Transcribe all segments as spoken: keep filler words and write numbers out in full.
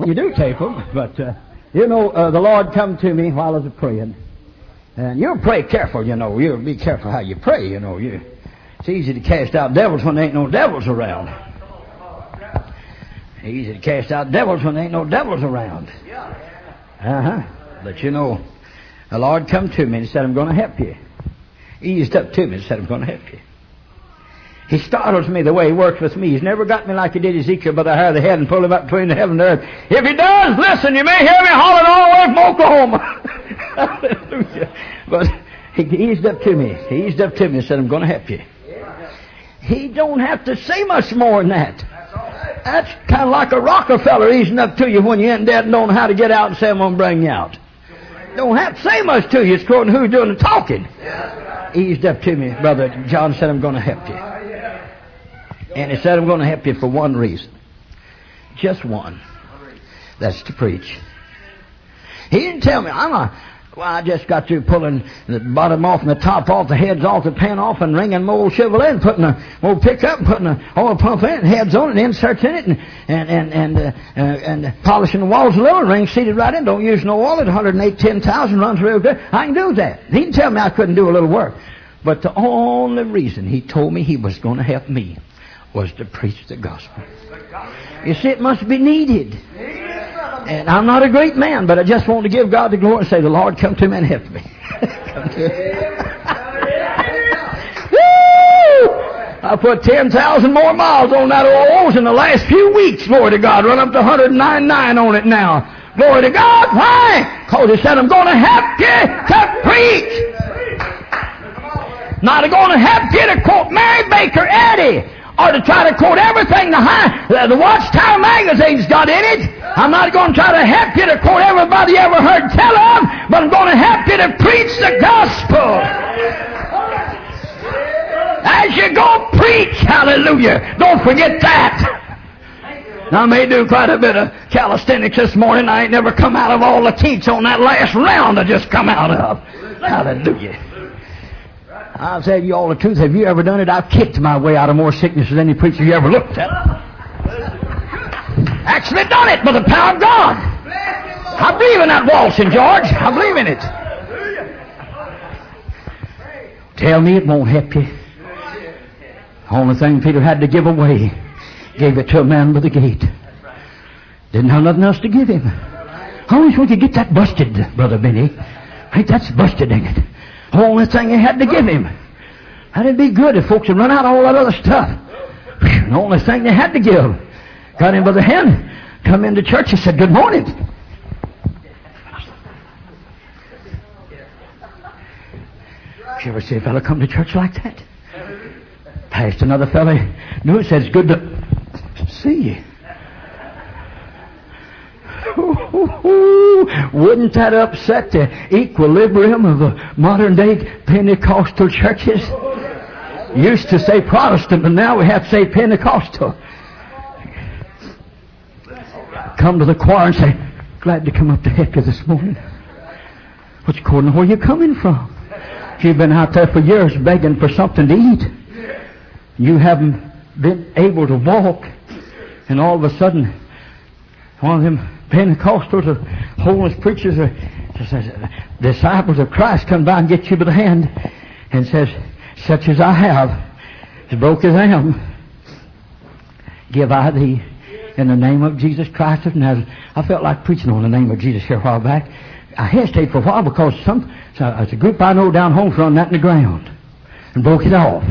You do take them, but, uh, you know, uh, the Lord come to me while I was praying. And you'll pray careful, you know. You'll be careful how you pray, you know. You, it's easy to cast out devils when there ain't no devils around. Easy to cast out devils when there ain't no devils around. Uh-huh. But, you know, the Lord come to me and said, I'm going to help you. He eased up to me and said, I'm going to help you. He startles me the way He works with me. He's never got me like He did Ezekiel by the hair of the head and pulled him up between the heaven and the earth. If He does, listen, you may hear me hollering all the way from Oklahoma. Hallelujah. But He eased up to me. He eased up to me and said, I'm going to help you. He don't have to say much more than that. That's kind of like a Rockefeller easing up to you when you ain't dead and don't know how to get out and say, I'm going to bring you out. Don't have to say much to you. It's according to who's doing the talking. Eased up to me. Brother John said, I'm going to help you. And he said, I'm going to help you for one reason. Just one. That's to preach. He didn't tell me, I'm a, well, I just got through pulling the bottom off and the top off, the heads off, the pan off, and ringing my old Chevrolet and putting a old pickup and putting a oil pump in it, and heads on it, and inserts in it, and and and and, uh, uh, and polishing the walls a little, ring seated right in. Don't use no oil. At one hundred eight, ten thousand runs real good. I can do that. He didn't tell me I couldn't do a little work. But the only reason he told me he was going to help me was to preach the gospel. You see, it must be needed. And I'm not a great man, but I just want to give God the glory and say, the Lord, come to me and help me. Come to me. Woo! I put ten thousand more miles on that old O's in the last few weeks, glory to God. Run up to one hundred nine nine on it now. Glory to God. Why? Because He said, I'm going to help you to preach. Not going to help you to quote Mary Baker Eddy, or to try to quote everything the, high, the, the Watchtower magazine's got in it. I'm not going to try to help you to quote everybody you ever heard tell of, but I'm going to help you to preach the gospel. As you go preach, hallelujah, don't forget that. Now, I may do quite a bit of calisthenics this morning. I ain't never come out of all the teats on that last round I just come out of. Hallelujah. I'll tell you all the truth. Have you ever done it? I've kicked my way out of more sickness than any preacher you ever looked at. Actually done it by the power of God. I believe in that waltzing, George. I believe in it. Tell me it won't help you. Only thing Peter had to give away, gave it to a man by the gate. Didn't have nothing else to give him. I always want you to get that busted, Brother Benny. Hey, that's busted, ain't it? The only thing he had to give him. That'd be good if folks would run out of all that other stuff. The only thing they had to give. Got him by the hand, come into church, he said, good morning. Did you ever see a fellow come to church like that? Passed another fellow, knew it, said, it's good to see you. Wouldn't that upset the equilibrium of the modern day Pentecostal churches? Used to say Protestant, but now we have to say Pentecostal. Come to the choir and say, glad to come up to help you this morning. What's according to where you're coming from? You've been out there for years begging for something to eat. You haven't been able to walk, and all of a sudden, one of them Pentecostals or holiness preachers or disciples of Christ come by and get you by the hand and says, such as I have, as broke as I am, give I thee in the name of Jesus Christ of Nazareth. I felt like preaching on the name of Jesus here a while back. I hesitated for a while because some so it's a group I know down home thrown that in the ground and broke it off.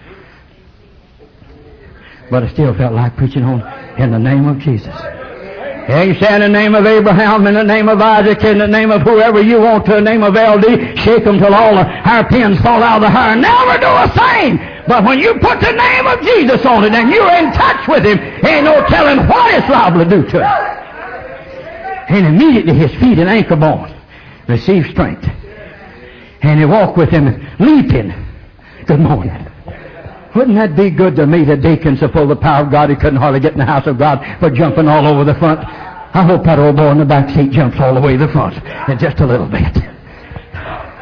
But I still felt like preaching on in the name of Jesus. Yeah, you say in the name of Abraham, in the name of Isaac, in the name of whoever you want to, in the name of L D, shake them till all the hair pins fall out of the hair. Never do a thing. But when you put the name of Jesus on it and you're in touch with Him, ain't no telling what it's liable to do to Him. And immediately his feet and ankle bones receive strength. And he walked with Him, leaping. Good morning. Wouldn't that be good to me, the deacon, so full of the power of God he couldn't hardly get in the house of God, but jumping all over the front? I hope that old boy in the back seat jumps all the way to the front in just a little bit.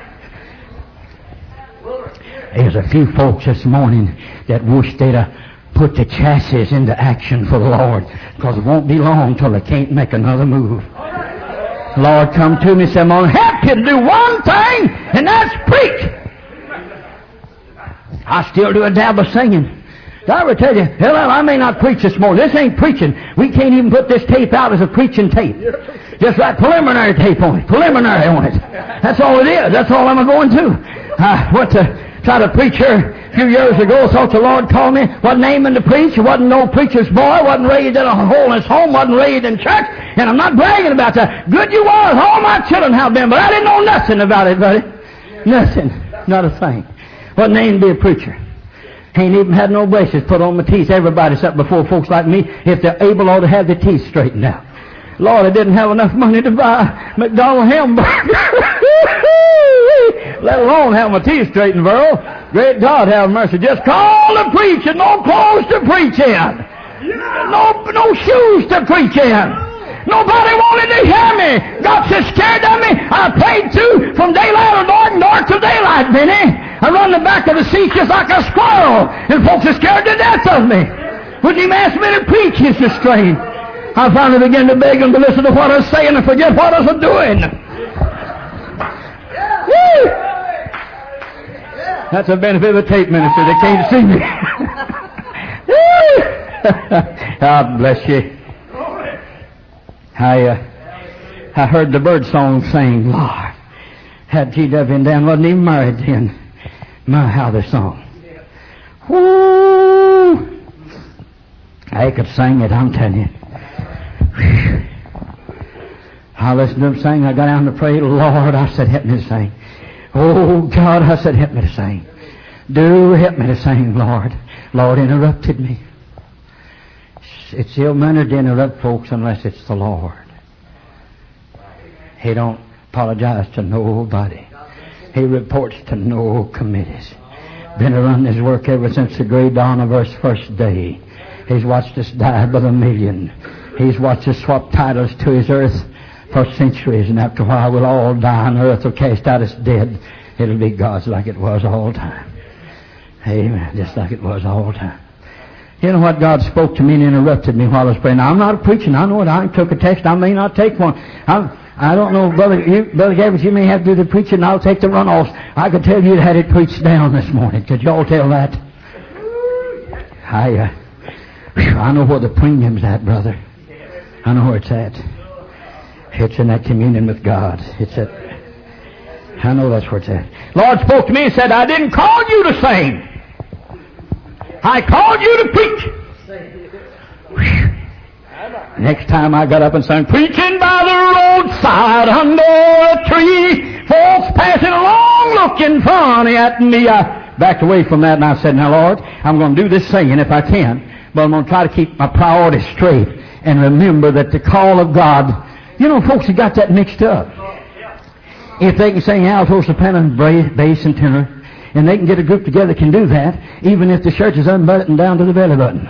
There's a few folks this morning that wish they'd have put the chassis into action for the Lord, because it won't be long till they can't make another move. Lord come to me and said, I'm going to help you to do one thing, and that's preach. I still do a dab of singing. Did I ever tell you, hell, I may not preach this morning. This ain't preaching. We can't even put this tape out as a preaching tape. Just write preliminary tape on it. Preliminary on it. That's all it is. That's all I'm going to. I went to try to preach here a few years ago. Thought the Lord called me. Wasn't aiming to preach. Wasn't no preacher's boy. Wasn't raised in a holiness home. Wasn't raised in church. And I'm not bragging about that. Good you was. All my children have been. But I didn't know nothing about it, buddy. Nothing. Not a thing. Wasn't aimed to be a preacher. Ain't even had no braces put on my teeth. Everybody except before folks like me, if they're able, ought to have their teeth straightened out. Lord, I didn't have enough money to buy McDonald's hamburger. Let alone have my teeth straightened, Burl. Great God, have mercy. Just call to preach and no clothes to preach in. No, no shoes to preach in. Nobody wanted to hear me. Got so scared of me, I played too from daylight or dark and dark to daylight, Benny. I run the back of the seat just like a squirrel, and folks are scared to death of me. When he asked me to preach, he's restrained. I finally began to beg him to listen to what I was saying and forget what I was doing. Woo! That's a benefit of the tape minister. They came to see me. God bless you. I, uh, I heard the bird song sing, Lord. Had G W and Dan wasn't even married then. My, how they sung. Woo! I could sing it, I'm telling you. Whew. I listened to them sing. I got down to pray. Lord, I said, help me to sing. Oh, God, I said, help me to sing. Do help me to sing, Lord. Lord interrupted me. It's ill-mannered to interrupt folks unless it's the Lord. He don't apologize to nobody. He reports to no committees. Been around his work ever since the great dawn of Earth's first day. He's watched us die by the million. He's watched us swap titles to his earth for centuries, and after a while we'll all die and earth will cast out its dead. It'll be God's like it was all time. Amen. Just like it was all time. You know what? God spoke to me and interrupted me while I was praying. Now, I'm not preaching. I know it. I took a text. I may not take one. I'm, I don't know, Brother you, Brother Gabriel, you may have to do the preaching and I'll take the runoffs. I could tell you had it preached down this morning. Could you all tell that? I, uh, I know where the premium's at, brother. I know where it's at. It's in that communion with God. It's at, I know that's where it's at. Lord spoke to me and said, I didn't call you to sing. I called you to preach. Whew. Next time I got up and sang, preaching by the roadside under a tree, folks passing along looking funny at me. I backed away from that and I said, now Lord, I'm going to do this singing if I can, but I'm going to try to keep my priorities straight and remember that the call of God, you know, folks have got that mixed up. If they can sing alto, soprano, bass, and tenor, and they can get a group together that can do that, even if the shirt is unbuttoned down to the belly button.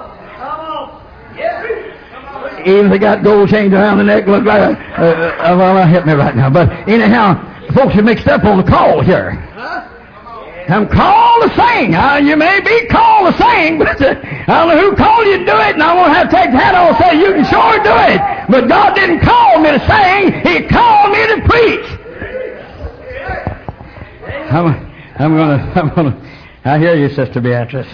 Even if they got gold chains around the neck, look like a, uh, uh, well, help me right now. But anyhow, folks are mixed up on the call here. I'm called to sing. Uh, you may be called to sing, but uh, I don't know who called you to do it, and I won't have to take the hat off and say you can sure do it. But God didn't call me to sing. He called me to preach. I'm, I'm gonna, I'm gonna, I hear you, Sister Beatrice.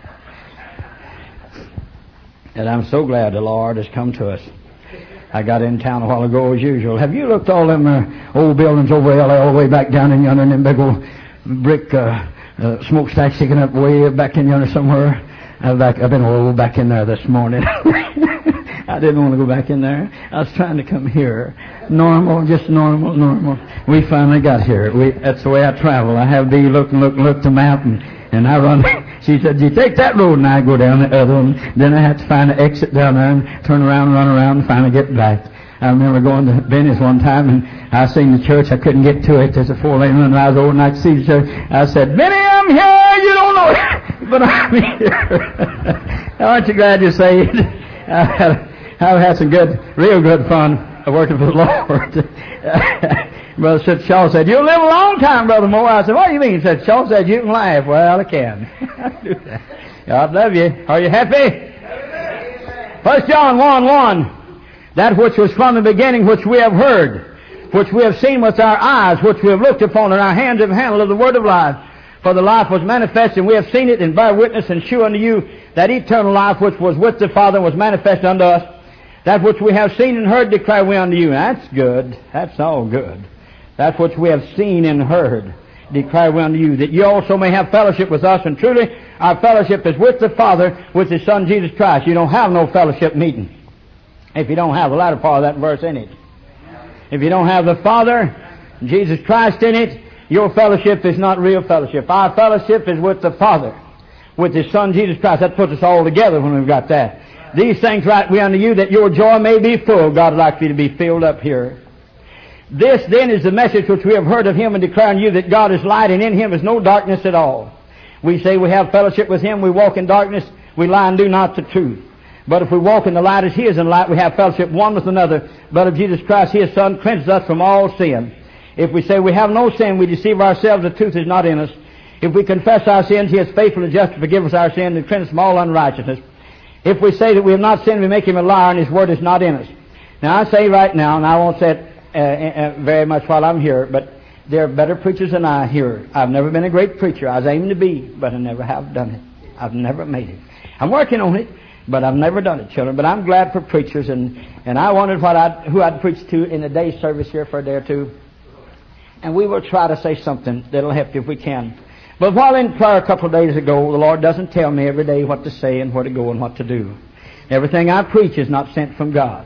And I'm so glad the Lord has come to us. I got in town a while ago as usual. Have you looked all them uh, old buildings over L A all the way back down in yonder, and them big old brick uh, uh, smokestacks sticking up way back in yonder somewhere? I've, back, I've been all back in there this morning. I didn't want to go back in there. I was trying to come here. Normal, just normal, normal. We finally got here. We, that's the way I travel. I have Dee look and look and look the map, and, and I run. She said, you take that road, and I go down the other one. Then I have to find an exit down there and turn around and run around and finally get back. I remember going to Benny's one time, and I seen the church. I couldn't get to it. There's a four-lane run, and I was over and I could see the church. I said, Benny, I'm here. You don't know it, but I'm here. Aren't you glad you're saved? I had, I've had some good, real good fun working for the Lord. Brother Shaw said, you'll live a long time, Brother Moore. I said, what do you mean? He said, Shaw said, you can laugh. Well, I can. I do that. God love you. Are you happy? First John one one. That which was from the beginning, which we have heard, which we have seen with our eyes, which we have looked upon, and our hands have handled of the word of life. For the life was manifest, and we have seen it, and bear witness, and shew unto you that eternal life which was with the Father was manifest unto us. That which we have seen and heard declare we unto you. That's good. That's all good. That which we have seen and heard declare we unto you, that you also may have fellowship with us. And truly, our fellowship is with the Father, with His Son Jesus Christ. You don't have no fellowship meeting if you don't have the latter part of that verse in it. If you don't have the Father, Jesus Christ in it, your fellowship is not real fellowship. Our fellowship is with the Father, with His Son Jesus Christ. That puts us all together when we've got that. These things write we unto you, that your joy may be full. God would like you to be filled up here. This then is the message which we have heard of Him, and declare unto you that God is light, and in Him is no darkness at all. We say we have fellowship with Him, we walk in darkness, we lie and do not the truth. But if we walk in the light as He is in the light, we have fellowship one with another. Blood of Jesus Christ, His Son, cleanses us from all sin. If we say we have no sin, we deceive ourselves, the truth is not in us. If we confess our sins, He is faithful and just to forgive us our sins and cleanse us from all unrighteousness. If we say that we have not sinned, we make Him a liar, and His word is not in us. Now I say right now, and I won't say it uh, uh, very much while I'm here, but there are better preachers than I here. I've never been a great preacher. I was aiming to be, but I never have done it. I've never made it. I'm working on it, but I've never done it, children. But I'm glad for preachers, and, and I wondered what I'd, who I'd preach to in the day service here for a day or two. And we will try to say something that'll help you if we can. But while in prayer a couple of days ago, the Lord doesn't tell me every day what to say and where to go and what to do. Everything I preach is not sent from God.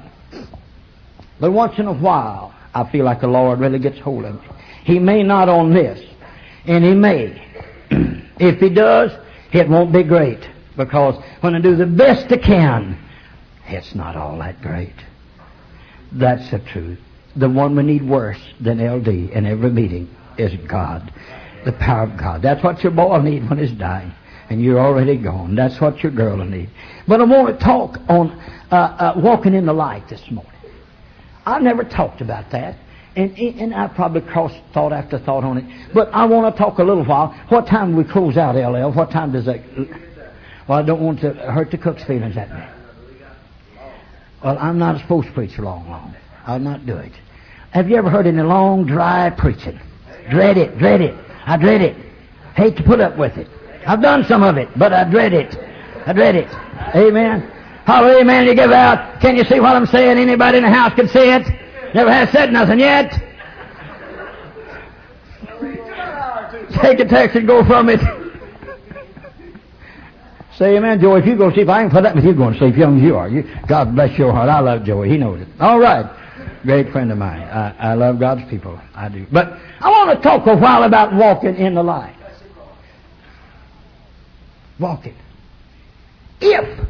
But once in a while, I feel like the Lord really gets hold of me. He may not on this, and He may. If He does, it won't be great. Because when I do the best I can, it's not all that great. That's the truth. The one we need worse than L D in every meeting is God. The power of God. That's what your boy will need when he's dying. And you're already gone. That's what your girl will need. But I want to talk on uh, uh, walking in the light this morning. I never talked about that. And, and I probably crossed thought after thought on it. But I want to talk a little while. What time do we close out, L L? What time does that... Well, I don't want to hurt the cook's feelings that way. Well, I'm not supposed to preach long, long. I'll not do it. Have you ever heard any long, dry preaching? Dread it, dread it. I dread it. Hate to put up with it. I've done some of it, but I dread it. I dread it. Amen. Hallelujah, amen. You give out. Can you see what I'm saying? Anybody in the house can see it? Never has said nothing yet. Take a text and go from it. Say amen, Joey. If you go sleep, I can put up with you going to sleep, young as you are. You, God bless your heart. I love Joey. He knows it. All right. Great friend of mine. I, I love God's people. I do. But I want to talk a while about walking in the light. Walking. If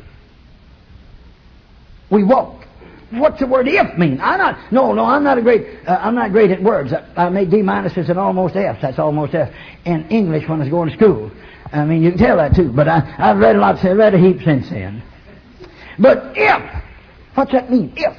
we walk. What's the word if mean? I'm not, no, no, I'm not a great, uh, I'm not great at words. I, I made D minuses and almost F's. That's almost F. In English when I was going to school. I mean, you can tell that too. But I, I've read a lot, I've read a heap since then. But if, what's that mean? If.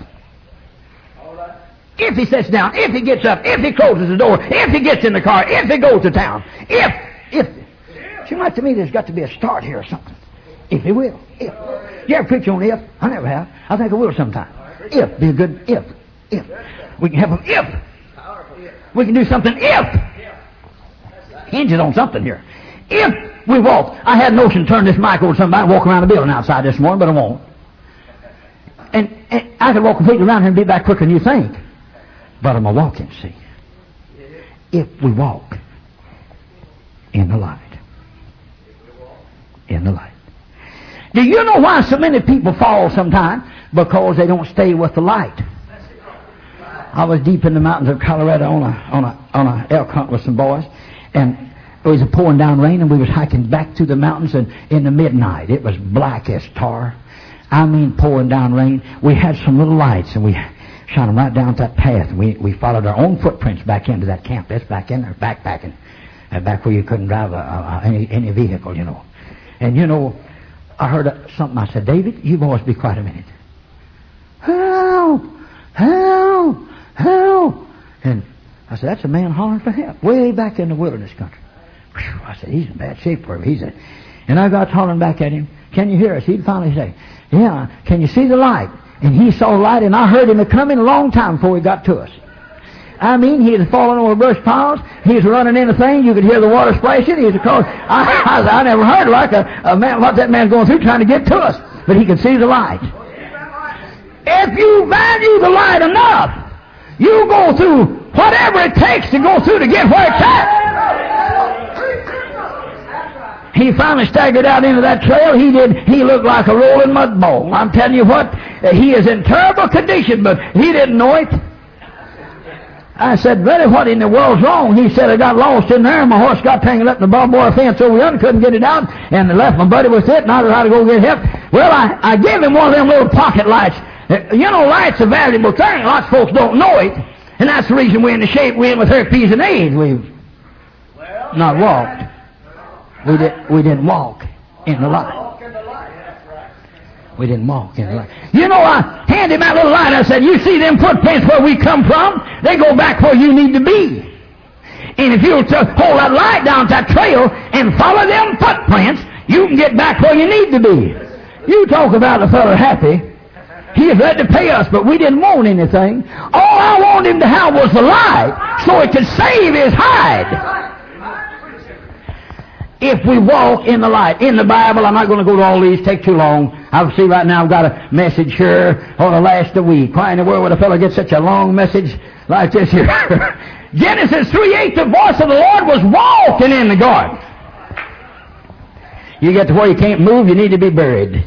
If he sits down, if he gets up, if he closes the door, if he gets in the car, if he goes to town, if, if. It seems like to me there's got to be a start here or something. If he will. If. You ever preach on if? I never have. I think I will sometime. If. Be a good if. If. We can help him if. We can do something if. Hinge it on something here. If we walk. I had a notion to turn this mic over to somebody and walk around the building outside this morning, but I won't. And, and I could walk completely around here and be back quicker than you think. But I'm a walking, see. If we walk in the light. In the light. Do you know why so many people fall sometimes? Because they don't stay with the light. I was deep in the mountains of Colorado on a on a on a elk hunt with some boys, and it was a pouring down rain, and we was hiking back through the mountains, and in the midnight it was black as tar. I mean, pouring down rain. We had some little lights, and we shone them right down that path. And we we followed our own footprints back into that camp. That's back in there, backpacking, and back where you couldn't drive a, a, any any vehicle, you know. And you know, I heard something. I said, David, you boys be quiet a minute. Help! Help! Help! And I said, that's a man hollering for help, way back in the wilderness country. Whew, I said, he's in bad shape for him. He's a, And I got hollering back at him, can you hear us? He'd finally say, yeah, can you see the light? And he saw the light, and I heard him coming a long time before he got to us. I mean, he was falling over brush piles. He was running into things. You could hear the water splashing. He was across. I, I, I never heard like a, a man, what that man's going through trying to get to us. But he could see the light. If you value the light enough, you go through whatever it takes to go through to get where it's at. He finally staggered out into that trail. He did. He looked like a rolling mud ball. I'm telling you what, he is in terrible condition, but he didn't know it. I said, Buddy, what in the world's wrong? He said, I got lost in there. My horse got tangled up in the barbed wire fence over yonder, couldn't get it out, and I left my buddy with it, and I tried to go get help. Well, I, I gave him one of them little pocket lights. You know, light's a valuable thing. Lots of folks don't know it, and that's the reason we're in the shape we're in with herpes and AIDS. We've not walked. We, did, we didn't walk in the light. We didn't walk in the light. You know, I handed him that little light. I said, you see them footprints where we come from? They go back where you need to be. And if you'll t- hold that light down that trail and follow them footprints, you can get back where you need to be. You talk about a fellow happy. He was ready to pay us, but we didn't want anything. All I wanted him to have was the light so it could save his hide. If we walk in the light, in the Bible, I'm not going to go to all these, take too long. I see right now I've got a message here on the last of the week. Why in the world would a fellow get such a long message like this here? Genesis three eight, the voice of the Lord was walking in the garden. You get to where you can't move, you need to be buried.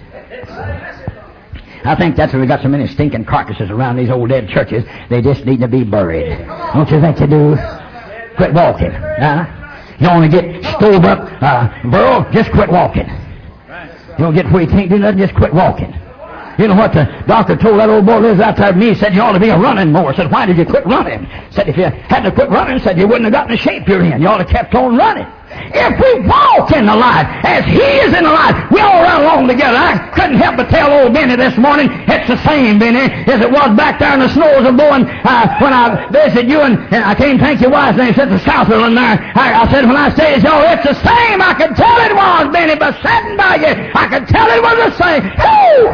I think that's why we got so many stinking carcasses around these old dead churches. They just need to be buried. Don't you think they do? Quit walking. Huh? You want to get stove up, uh, burrow, just quit walking. You don't get where you can't do nothing, just quit walking. You know what the doctor told that old boy lives out there to me? He said, you ought to be a running more. I said, why did you quit running? Said, if you hadn't quit running, said, you wouldn't have gotten the shape you're in. You ought to have kept on running. If we walk in the light, as He is in the light, we all run along together. I couldn't help but tell old Benny this morning, it's the same, Benny, as it was back there in the snows of blowing uh, when I visited you, and, and I can't think your wife's name, said the Southland there. I, I said, when I stayed, y'all, it's the same. I could tell it was, Benny, but sitting by you, I could tell it was the same. Woo!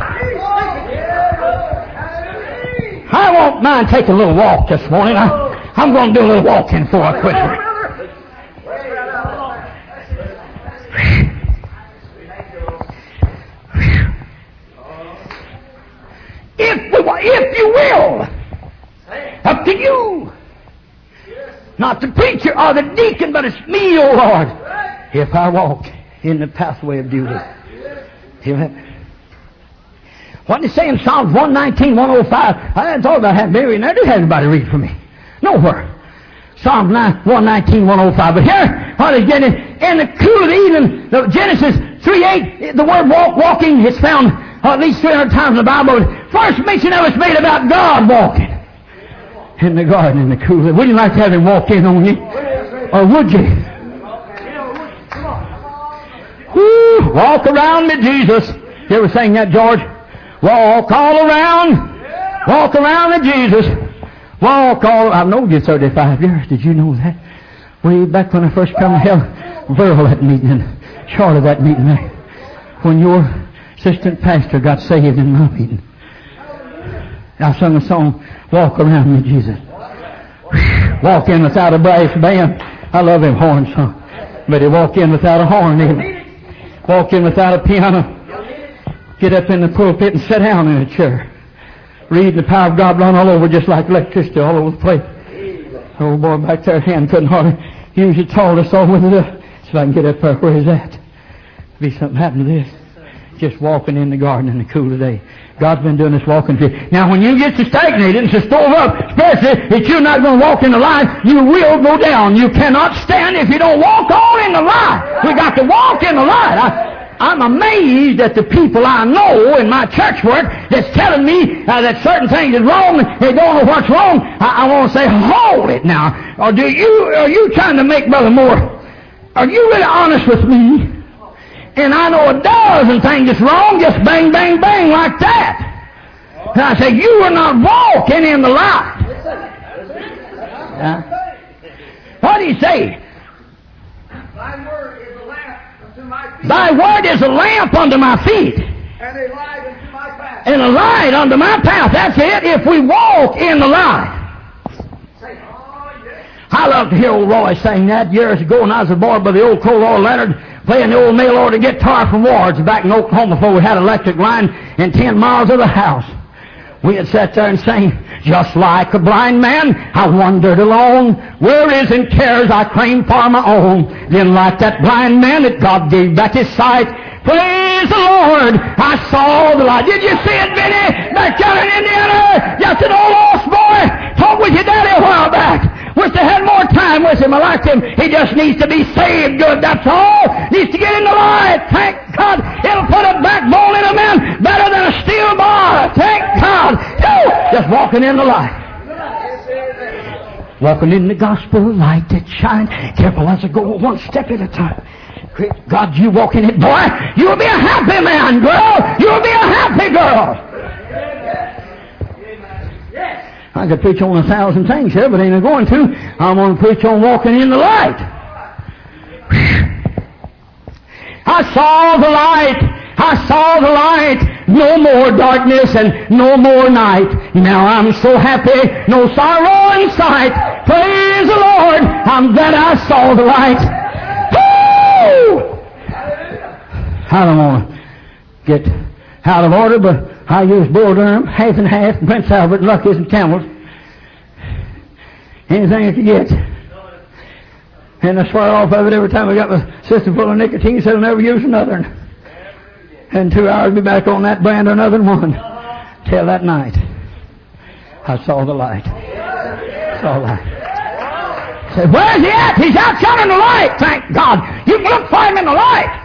I won't mind taking a little walk this morning. I, I'm going to do a little walking before I quit. If, we, if you will, up to you. Not the preacher or the deacon, but it's me, O Lord. If I walk in the pathway of duty. Amen. What did it say in Psalms one nineteen, one oh five? I hadn't thought about having Mary in there. Did anybody read for me? Nowhere. Psalms one nineteen, one oh five. But here, what is getting in the cool of the evening, the Genesis three eight, the word walk, walking, it's found uh, at least three hundred times in the Bible. First mention of it's made about God walking in the garden in the cool. Wouldn't you like to have Him walk in on you? Or would you? Woo, walk around me, Jesus. You ever sang that, George? Walk all around. Walk around me, Jesus. Walk all. I've known you thirty-five years. Did you know that? Way back when I first come to hell, Burl that meeting and Charlie that meeting there. When your assistant pastor got saved in my meeting. I sung a song, Walk Around Me, Jesus. Walk in without a brass band. I love him horn song. But he walk in without a horn even. Walk in without a piano. Get up in the pulpit and sit down in a chair. Read the power of God run all over just like electricity all over the place. The old boy back there, hand couldn't hardly use his tallest all with it up. So I can get up there where he's at. Be something happen to this. Just walking in the garden in the cool of the day. God's been doing this walking for you. Now when you get to stagnated and to stove up, especially if you're not going to walk in the light, you will go down. You cannot stand if you don't walk on in the light. We got to walk in the light. I, I'm amazed at the people I know in my church work that's telling me uh, that certain things is wrong. They don't know what's wrong. I, I want to say, hold it now. Or do you, are you trying to make Brother Moore, are you really honest with me? And I know a dozen things that's wrong, just bang, bang, bang like that. And I say, you are not walking in the light. Uh, what do you say? Thy word is a lamp unto my feet. Thy word is a lamp unto my feet. And a light unto my path. And a light unto my path. That's it. If we walk in the light. I love to hear old Roy sing that years ago when I was a boy by the old Cole Oil Leonard playing the old mail order guitar from Ward's back in Oklahoma before we had an electric line in ten miles of the house. We had sat there and sang, just like a blind man, I wandered alone. Where is in cares I claim for my own. Then like that blind man that God gave back his sight, praise the Lord, I saw the light. Did you see it, Benny? Back down in Indiana, just an old lost boy. Talked with your daddy a while back. Wish I had more time with him. I liked him. He just needs to be saved good, that's all. Needs to get in the light. Thank God. It'll put a backbone in a man better than a steel bar. Thank God. Woo! Just walking in the light. Walking in the gospel light that shines. Careful as I go one step at a time. Great God, you walk in it, boy. You'll be a happy man, girl. You'll be a happy girl. I could preach on a thousand things here, but ain't going to. I'm going to preach on walking in the light. I saw the light. I saw the light. No more darkness and no more night. Now I'm so happy. No sorrow in sight. Praise the Lord. I'm glad I saw the light. Woo! I don't want to get out of order, but I use Bull Durham, half and half, and Prince Albert, and Lucky's, and Camels. Anything I can get. And I swear off of it every time I got my system full of nicotine, so I'll never use another. And two hours be back on that brand or another one. Till that night, I saw the light. Saw the light. I said, where's he at? He's out shining the light. Thank God. You can look for him in the light.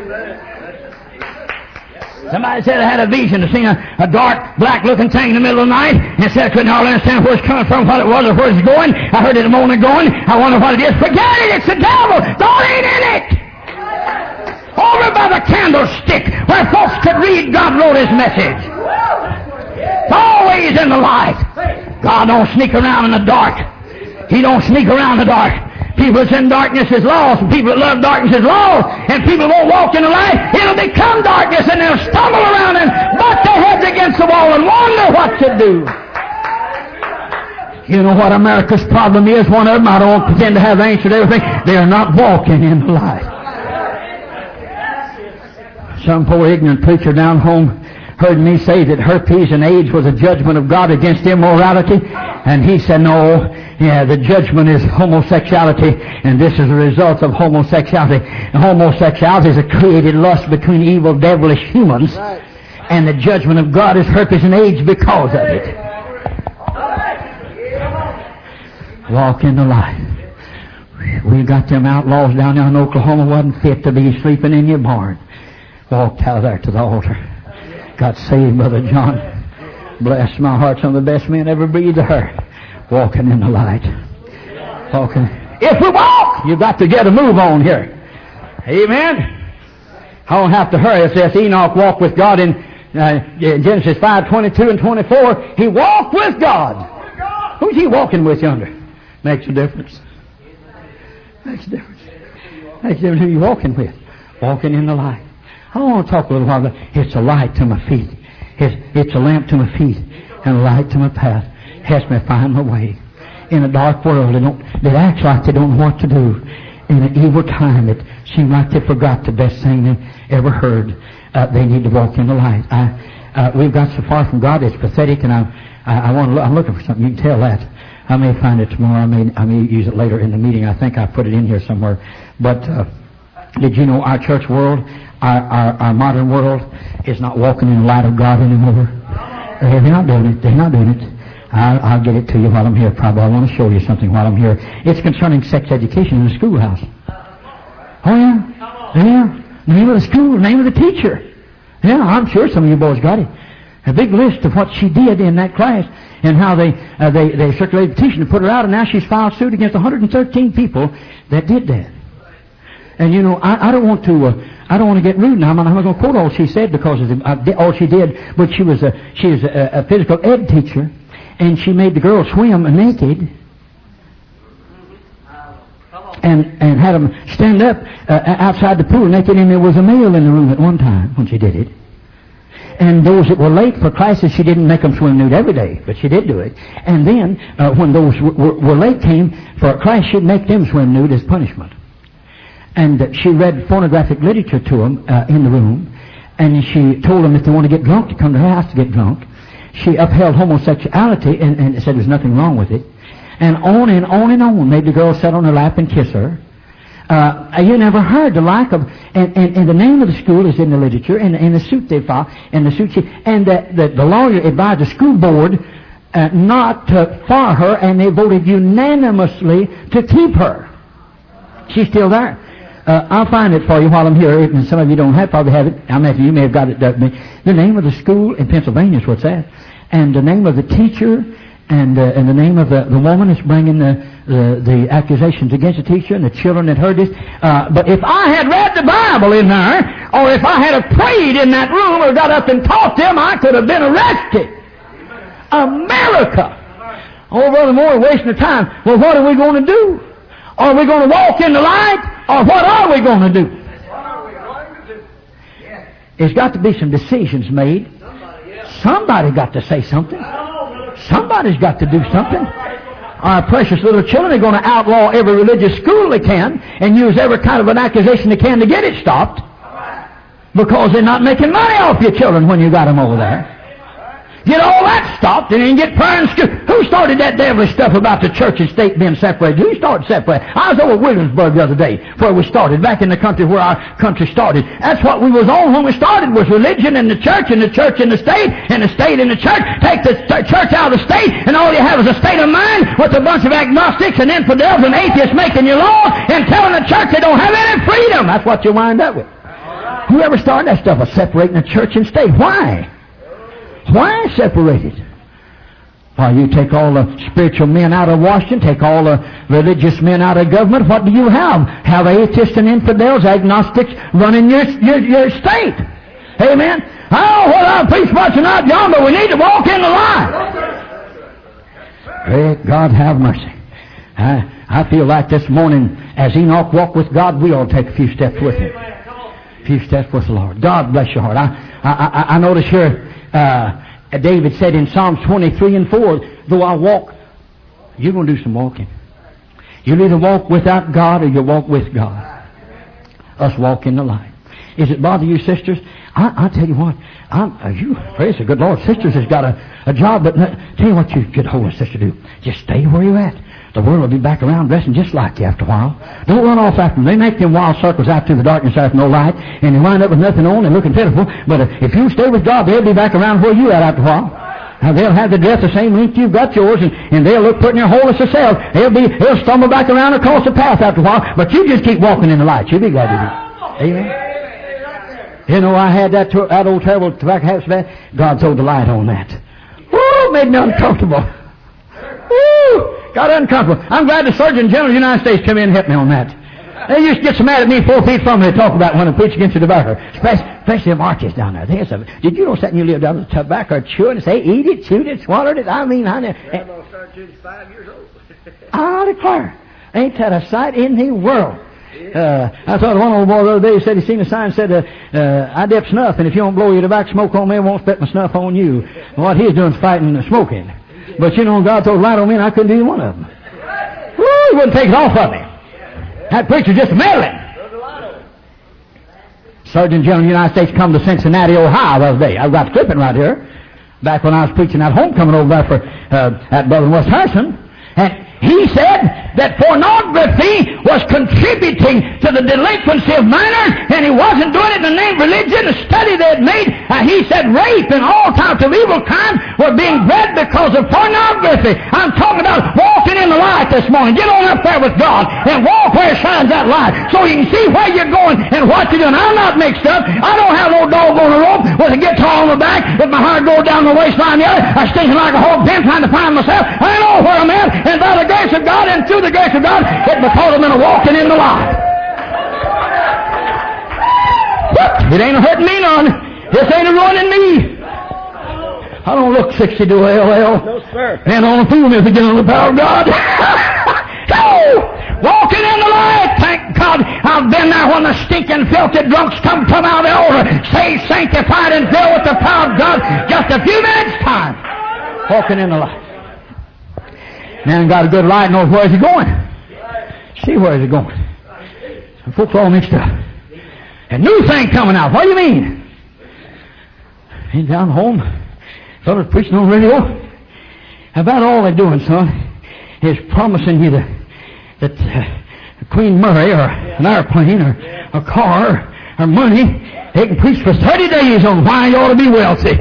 Somebody said I had a vision to see a, a dark, black-looking thing in the middle of the night, and said I couldn't hardly understand where it's coming from, what it was, or where it's going. I heard it a moment going. I wonder what it is. Forget it. It's the devil. God ain't in it. Over by the candlestick, where folks could read, God wrote his message. It's always in the light. God don't sneak around in the dark. He don't sneak around in the dark. People that's in darkness is lost, and people that love darkness is lost, and people won't walk in the light. It'll become darkness, and they'll stumble around and butt their heads against the wall and wonder what to do. You know what America's problem is? One of them, I don't pretend to have answered everything. They are not walking in the light. Some poor ignorant preacher down home heard me say that herpes and AIDS was a judgment of God against immorality, and he said, no, yeah, the judgment is homosexuality, and this is a result of homosexuality. And homosexuality is a created lust between evil, devilish humans, right. And the judgment of God is herpes and AIDS because of it. Walk in the light. We got them outlaws down there in Oklahoma wasn't fit to be sleeping in your barn. Walked out there to the altar. Got saved, Brother John. Bless my heart, some of the best men ever breathed her. Walking in the light. Walking. If we walk, you've got to get a move on here. Amen. I don't have to hurry. It says Enoch walked with God in, uh, in Genesis five, twenty-two and twenty-four. He walked with God. Who's he walking with yonder? Makes a difference. Makes a difference. Makes a difference who you're walking with. Walking in the light. I want to talk a little while about it's a light to my feet. It's, it's a lamp to my feet and a light to my path. Helps me find my way. In a dark world, they, don't, they act like they don't know what to do. In an evil time, it seemed like they forgot the best thing they ever heard. Uh, they need to walk in the light. I, uh, we've got so far from God, it's pathetic, and I, I, I want to. I'm looking for something. You can tell that. I may find it tomorrow. I may, I may use it later in the meeting. I think I put it in here somewhere. But uh, did you know our church world, our, our, our modern world, is not walking in the light of God anymore? They're not doing it. They're not doing it. I'll, I'll get it to you while I'm here. Probably I want to show you something while I'm here. It's concerning sex education in the schoolhouse. Oh yeah, yeah. The name of the school, the name of the teacher. Yeah, I'm sure some of you boys got it. A big list of what she did in that class and how they uh, they they circulated the petition to put her out, and now she's filed suit against one hundred thirteen people that did that. And you know, I, I don't want to. Uh, I don't want to get rude now. I'm not going to quote all she said because of the, uh, all she did. But she was a she was a, a physical ed teacher. And she made the girls swim naked. and, and had them stand up uh, outside the pool naked, and there was a male in the room at one time when she did it. And those that were late for classes, she didn't make them swim nude every day, but she did do it. And then, uh, when those w- w- were late came for a class, she'd make them swim nude as punishment. And uh, she read pornographic literature to them uh, in the room, and she told them if they want to get drunk to come to her house to get drunk. She upheld homosexuality and, and said there's nothing wrong with it. And on and on and on, made the girl sit on her lap and kiss her. Uh, you never heard the like of, and, and, and the name of the school is in the literature, and, and the suit they filed, and the suit she, and the, the, the lawyer advised the school board uh, not to fire her, and they voted unanimously to keep her. She's still there. Uh, I'll find it for you while I'm here, and some of you don't have, probably have it. I imagine you may have got it. The name of the school in Pennsylvania is what's that, and the name of the teacher, and uh, and the name of the, the woman that's bringing the, the the accusations against the teacher, and the children that heard this. Uh, but if I had read the Bible in there, or if I had prayed in that room, or got up and taught them, I could have been arrested. America! Oh, Brother Moore, wasting the time. Well, what are we going to do? Are we going to walk in the light, or what are we going to do? What are we going to do? Yes. There's got to be some decisions made. Somebody, yes. Somebody got to say something. Somebody's got to do something. Our precious little children are going to outlaw every religious school they can and use every kind of an accusation they can to get it stopped, because they're not making money off your children when you got them over there. Get all that stopped and then get prayer in school. Who started that devilish stuff about the church and state being separated? Who started separated? I was over Williamsburg the other day, where we started, back in the country where our country started. That's what we was on when we started, was religion and the church, and the church and the state, and the state and the church. Take the church out of the state, and all you have is a state of mind with a bunch of agnostics and infidels and atheists making you law and telling the church they don't have any freedom. That's what you wind up with. Whoever started that stuff was separating the church and state. Why? Why separated? Why, you take all the spiritual men out of Washington, take all the religious men out of government, what do you have? Have atheists and infidels, agnostics running your, your, your state. Amen? Oh, what I preach much and not John, but we need to walk in the light. Great God have mercy. I, I feel like this morning, as Enoch walked with God, we all take a few steps with him. A few steps with the Lord. God bless your heart. I, I, I, I notice here, Uh, David said in Psalms twenty-three and four, though I walk, you're going to do some walking. You'll either walk without God or you'll walk with God. Us walk in the light. Is it bother you, sisters? I, I tell you what, I'm, uh, you, praise the good Lord, sisters has got a, a job, but not, tell you what you get hold of, sister, do. Just stay where you're at. The world will be back around dressing just like you after a while. Don't run off after them. They make them wild circles out through the darkness after no light, and you wind up with nothing on and looking pitiful. But uh, if you stay with God, they'll be back around where you at after a while. Now, they'll have the dress the same length you've got yours, and, and they'll look putting your whole as themselves. They'll be, they'll stumble back around across the path after a while, but you just keep walking in the light. You'll be glad to do. Amen. You know, I had that, to, that old terrible tobacco habit bad. God threw the light on that. Woo, made me uncomfortable. Woo! Got uncomfortable. I'm glad the Surgeon General of the United States come in and help me on that. They used to get so mad at me four feet from me to talk about when I preach against the tobacco. Especially, especially them arches down there. There's a, did you know that you live down the tobacco chewing and say, eat it, chewed it, swallowed it? I mean, honey. I'm going to start chewing five years old. I declare. Ain't that a sight in the world? Uh, I thought one old boy the other day said he seen a sign that said, uh, uh, I dip snuff, and if you don't blow your tobacco smoke on me, I won't spit my snuff on you. And what he's doing is fighting the smoking. But you know, God told light on me, and I couldn't do either one of them. Woo, he wouldn't take it off of me. That preacher's just meddling. Surgeon General of the United States come to Cincinnati, Ohio the other day. I've got clipping right here. Back when I was preaching at homecoming over there for uh, at Brother West Harrison. And he said that pornography was contributing to the delinquency of minors, and he wasn't doing it in the name of religion. The study they had made, uh, he said rape and all types of evil crimes were being bred because of pornography. I'm talking about walking in the light this morning. Get on up there with God and walk where it shines that light so you can see where you're going and what you're doing. I'm not mixed up. I don't have no dog on a rope with a guitar on the back, with my heart go down the waistline the other. I'm stinking like a hog pen trying to find myself. I know where I'm at, and by the grace of God and through the grace of God, it because I'm in a walking in the light. It ain't hurting me none. This ain't a ruining me. I don't look sixty to L L. No, sir. And on a fool me again on the power of God. So, walk walking in the light. Thank God I've been there when the stinking, filthy drunks come from out the altar, saved, sanctified, and filled with the power of God. Just a few minutes' time. Walking in the light. Man got a good light, knows where he's going. See where he's going. Some folks all mixed up. A new thing coming out. What do you mean? Ain't down home. Fellas preaching on radio. About all they're doing, son, is promising you that, that uh, Queen Murray or an airplane or a car or money, they can preach for thirty days on why you ought to be wealthy.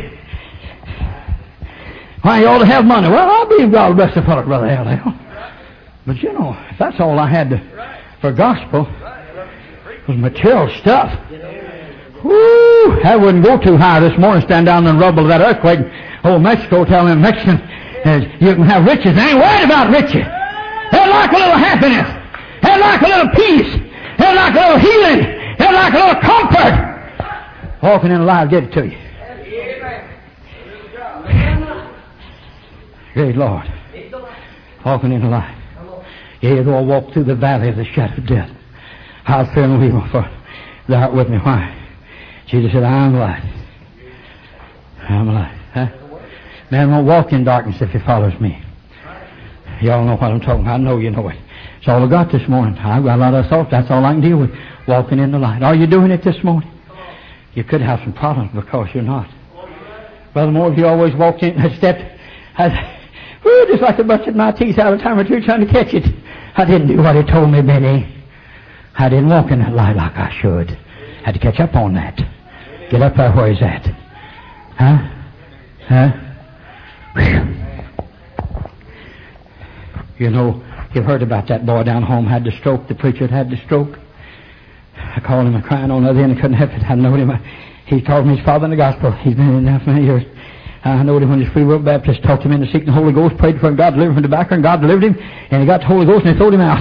Why you ought to have money. Well, I believe God will bless the fellow, Brother Al. But you know, if that's all I had to, for gospel, was material stuff. Woo! That wouldn't go too high this morning, stand down in the rubble of that earthquake. Old Mexico telling them Mexicans, you can have riches. They ain't worried about riches. They like a little happiness. They like a little peace. They like a little healing. They like a little comfort. Walking in the light will get it to you. Great Lord. Walking in the light. Yea, though I walk through the valley of the shadow of death, I'll fear no evil, for thou art with me. Why? Jesus said, I am the light. I am the light. Huh? Man won't walk in darkness if he follows me. Y'all know what I'm talking about. I know you know it. It's all I got this morning. I've got a lot of thoughts. That's all I can deal with. Walking in the light. Are you doing it this morning? You could have some problems because you're not. Brother Moore, you always walked in and stepped. I, woo, just like a bunch of my teeth out a time or two trying to catch it. I didn't do what he told me, Benny. I didn't walk in that light like I should. Had to catch up on that. Get up there where he's at. Huh? Huh? You know, you've heard about that boy down home had the stroke. The preacher had the stroke. I called him and crying on the other end. I couldn't help it. I knowed him. He called me his father in the gospel. He's been in there for many years. I knowed him when he was Free Will Baptist. Talked him into seeking the Holy Ghost. Prayed for him. God delivered him from tobacco, and God delivered him. And he got the Holy Ghost and he throwed him out.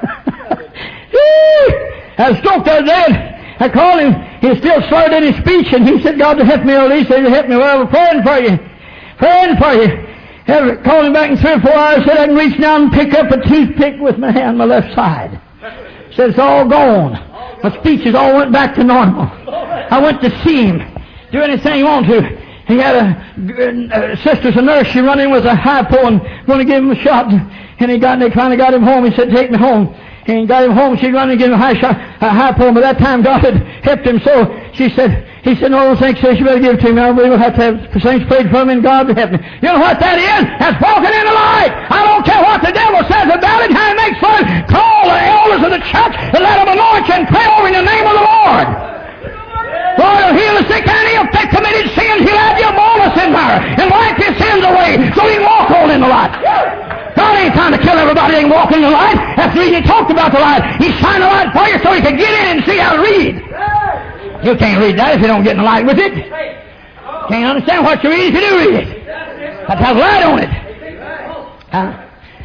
I had a stroke the other day. I called him. He was still slurred in his speech, and he said, God, to help me, or at least he help me. Well, we're praying for you. Praying for you. Ever called him back in three or four hours, said I can reach down and pick up a toothpick with my hand on my left side. Said it's all gone. My speeches all went back to normal. I went to see him. Do anything you want to. He had a, a sister's a nurse. She run in with a hypo and going to give him a shot. And he got, and they finally got him home. He said, take me home. And got him home. She run and give him a high shot, a hypo. By that time, God had helped him. So she said, he said, no, I don't think so. You better give it to me. I believe we'll have to have the saints prayed for him and God to help me. You know what that is? That's walking in the light. I don't care what the devil says about it, how he makes fun. Call the elders of the church and let them anoint you and pray over in the name of the Lord. Lord will heal the sick and he'll take committed sins. He'll have your bonus in there and wipe your sins away so he can walk on in the light. God ain't trying to kill everybody that can walk in the light. That's the reason he talked about the light. He shined the light for you so you could get in and see how to read. You can't read that if you don't get in the light with it. Can't understand what you read if you do read it. That's have light on it. Huh?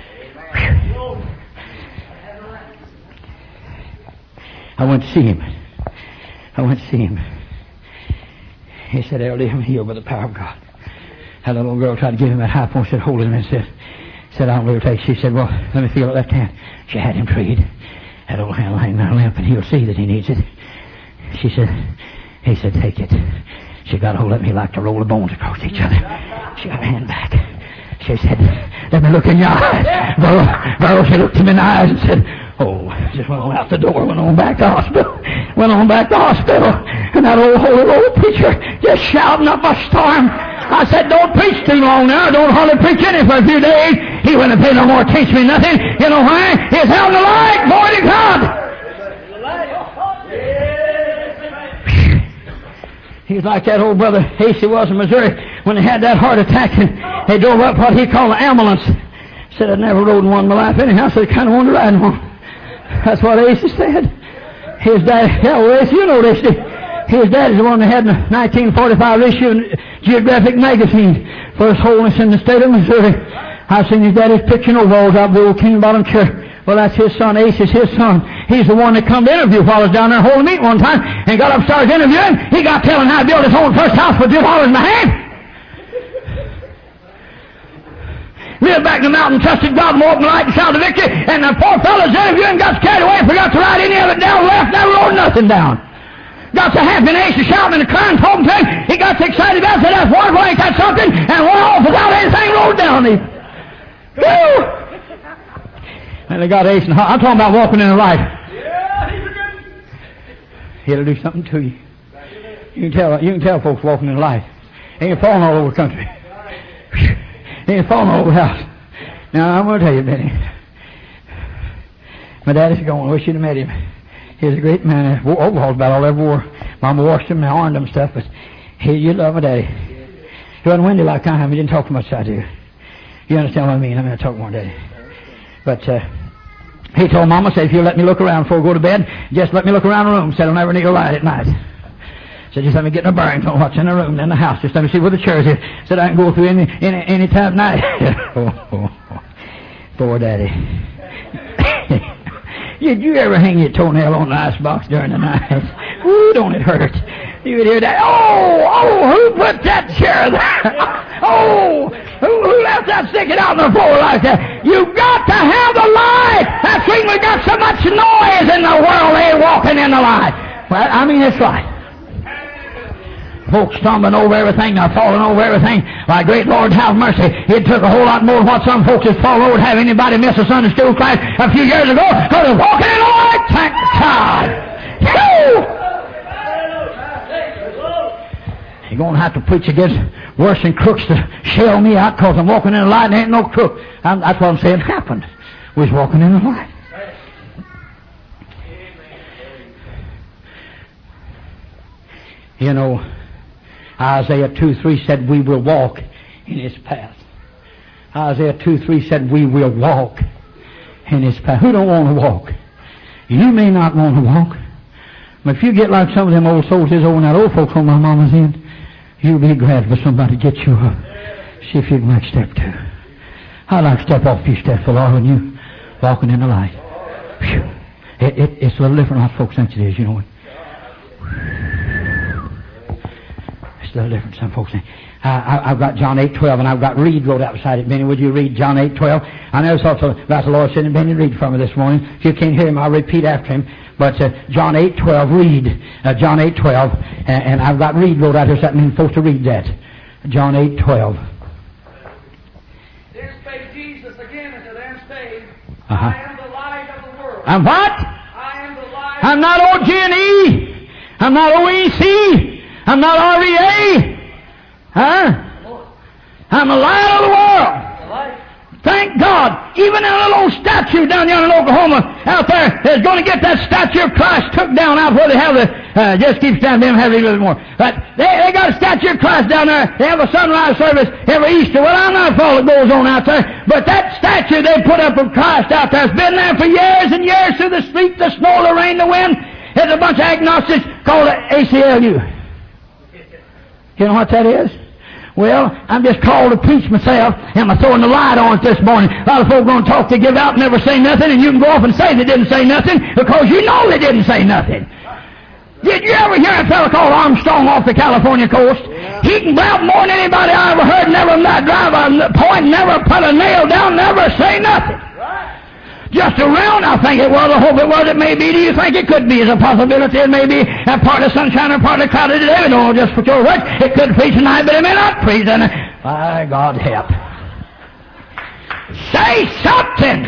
I went to see him. I went to see him. He said, Elder, I'm healed by the power of God. That little girl tried to give him that high point, said, hold him, and said, said, I don't really take. She said, well, let me feel that left hand. She had him treated. That old hand lying there limp, and he'll see that he needs it. She said, he said, take it. She got a hold of me like to roll the bones across each other. She got her hand back. She said, let me look in your eyes. Burl, Burl, she looked him in the eyes and said, oh, just went on out the door, went on back to the hospital. Went on back to the hospital. And that old holy old preacher just shouting up a storm. I said, don't preach too long now. Don't hardly preach any for a few days. He wouldn't have paid no more attention to nothing. You know why? He's held the light. Glory to God. He's like that old brother Hasty was in Missouri when he had that heart attack and they drove up what he called an ambulance. Said, I'd never rode in one in my life anyhow, so I kind of wanted to ride in one. That's what Hasty said. His dad, yeah, well, you know this. His dad is the one that had the nineteen forty-five issue in Geographic magazine for his holiness in the state of Missouri. I've seen his daddy's picture in overalls out of the old King Bottom Church. Well, that's his son. Ace is his son. He's the one that come to interview while I was down there holding meat one time and got upstairs interviewing. He got telling how he built his own first house for two dollars and a half. Lived back in the out and trusted God and walked in the light and shouted victory. And the poor fellow's interviewing got carried away, forgot to write any of it down, left, never wrote nothing down. Got so happy and anxious, shouting and crying, talking to him. He got so excited about it, said, that's wonderful, ain't that something? And went off without anything wrote down. He, woo! And they got ace and I'm talking about walking in the light. He'll do something to you. You can tell, you can tell folks walking in the light. They ain't falling all over the country. They ain't falling all over the house. Now, I'm going to tell you, Benny. My daddy's gone. I wish you'd have met him. He was a great man. Overalls about all ever wore. Mama washed him and ironed him and stuff, but he, you love my daddy. He wasn't windy like I am. He didn't talk much, I do. You understand what I mean? I'm going to talk more, Daddy. But, uh, he told Mama, said, if you'll let me look around before I go to bed, just let me look around the room. Said, I'll never need a light at night. Said, just let me get in the bearings on what's in the room, in the house. Just let me see where the chairs is. Said, I can go through any any, any time of night. oh, oh, oh. Poor Daddy. Did you ever hang your toenail on the icebox during the night? Ooh, don't it hurt? You would hear that. Oh, oh, who put that chair there? oh, who, who left that sticking out on the floor like that? You've got to have the light. That's when we got so much noise in the world, they walking in the light. Well, I mean, it's right. Folks stumbling over everything, now falling over everything. Why, great Lord, have mercy. It took a whole lot more than what some folks have fallen over to have anybody miss a Sunday school class a few years ago because they're walking in the light. Thank God. Whew! You're going to have to preach against worse than crooks to shell me out because I'm walking in the light and there ain't no crook. I'm, that's what I'm saying happened. We was walking in the light. You know, Isaiah two three said we will walk in His path. Isaiah two three said we will walk in His path. Who don't want to walk? You may not want to walk. But if you get like some of them old soldiers over in that old folks on my mama's end, you'll be glad for somebody to get you up. See if you can like step two. I'd like to step off a few steps for Lord when you walking in the light. Whew. It, it, it's a little different how folks think it is, you know. It's a little different some folks think. I, I, I've got John eight twelve and I've got Reed wrote out beside it. Benny, would you read John eight twelve? I never thought so about the Lord sending Benny read from me this morning. If you can't hear him, I'll repeat after him. But uh, John eight twelve, read. Uh, John eight twelve. And, and I've got Reed wrote out here, so that means supposed to read that. John eight twelve. Then spake Jesus again unto them, saying, Uh-huh. I am the light of the world. I'm what? I am the light. I'm not O G and E. I'm not O E C. I'm not R E A. Huh? I'm the light of the world. Thank God. Even in a little old statue down there in Oklahoma, out there, is going to get that statue of Christ took down out where they have the, uh, just keep standing there and have it a little more. But they, they got a statue of Christ down there. They have a sunrise service every Easter. Well, I'm not for all that goes on out there, but that statue they put up of Christ out there has been there for years and years through the sleet, the snow, the rain, the wind. There's a bunch of agnostics called A C L U. You know what that is? Well, I'm just called to preach myself, and I'm throwing the light on it this morning. A lot of folks are going to talk to give out and never say nothing, and you can go off and say they didn't say nothing because you know they didn't say nothing. Did you ever hear a fellow called Armstrong off the California coast? Yeah. He can blab more than anybody I ever heard, never drive a point, never put a nail down, never say nothing. Just around, I think it was. I hope it was. It may be. Do you think it could be? As a possibility, it may be a part of sunshine or part of clouded today. We don't know just for sure what. It could preach tonight, but it may not preach. And by God help. Say something.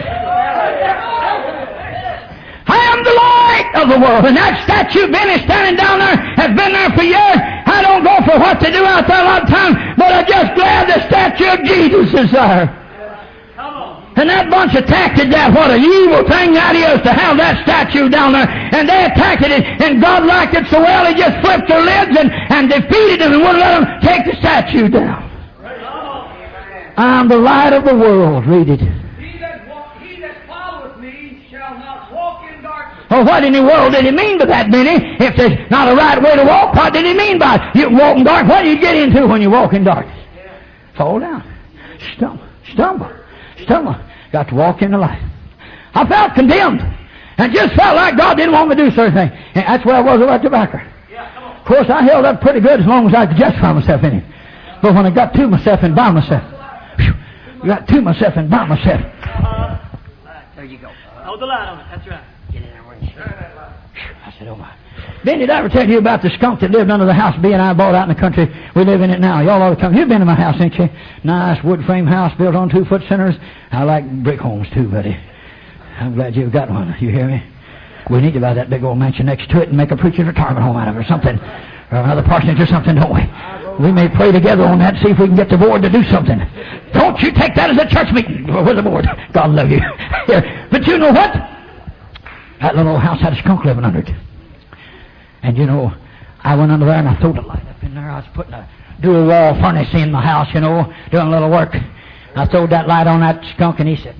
I am the light of the world. And that statue, Benny, standing down there, has been there for years. I don't go for what to do out there a lot of times, but I'm just glad the statue of Jesus is there. And that bunch attacked it that. What an evil thing that is to have that statue down there. And they attacked it, and God liked it so well, He just flipped their lids and, and defeated them and wouldn't let them take the statue down. I'm the light of the world. Read it. He that, walk, he that followeth me shall not walk in darkness. Well, what in the world did He mean by that, Benny? If there's not a right way to walk, what did He mean by it? You walk in dark. What do you get into when you walk in darkness? Fall down. Stumble. Stumble. Stumble. Got to walk in the light. I felt condemned. And just felt like God didn't want me to do certain things. And that's where I was about tobacco. Of course, I held up pretty good as long as I could justify myself in it. But when I got to myself and by myself, whew, You got to myself and by myself. Uh, there you go. Hold the light on it. That's right. Get in there, where you I said, oh my. Ben, did I ever tell you about the skunk that lived under the house B and I bought out in the country? We live in it now. Y'all ought to come. You've been to my house, ain't you? Nice wood frame house built on two foot centers. I like brick homes too, buddy. I'm glad you've got one. You hear me? We need to buy that big old mansion next to it and make a preacher's retirement home out of it or something. Or another parsonage or something, don't we? We may pray together on that, see if we can get the board to do something. Don't you take that as a church meeting with the board. God love you. But you know what? That little old house had a skunk living under it. And you know, I went under there and I threw the light up in there. I was putting a dual wall furnace in my house, you know, doing a little work. I throwed that light on that skunk and he said,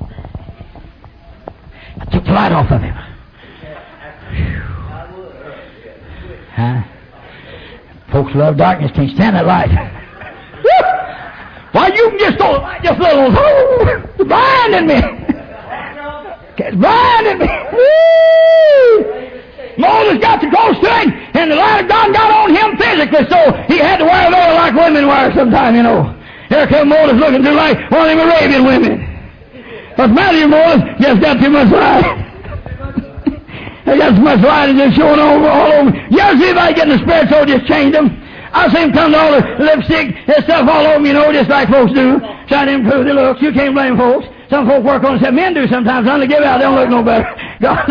I took the light off of him. Huh? Folks love darkness, can't stand that light. Why, you can just go, just little, oh, it's blinding me. It's blinding me. Woo! Moses got too close to him, and the light of God got on him physically, so he had to wear a veil like women wear sometimes, you know. Here come Moses looking too like one of them Arabian women. What's the matter, you Moses? Just got too much light. They got so much light and just showing over all over. You ever see anybody getting the spirit so just changed them? I see them come to all the lipstick and stuff all over them, you know, just like folks do. Trying to improve their looks. You can't blame folks. Some folks work on it. Men do sometimes. Trying to give out, they don't look no better. God,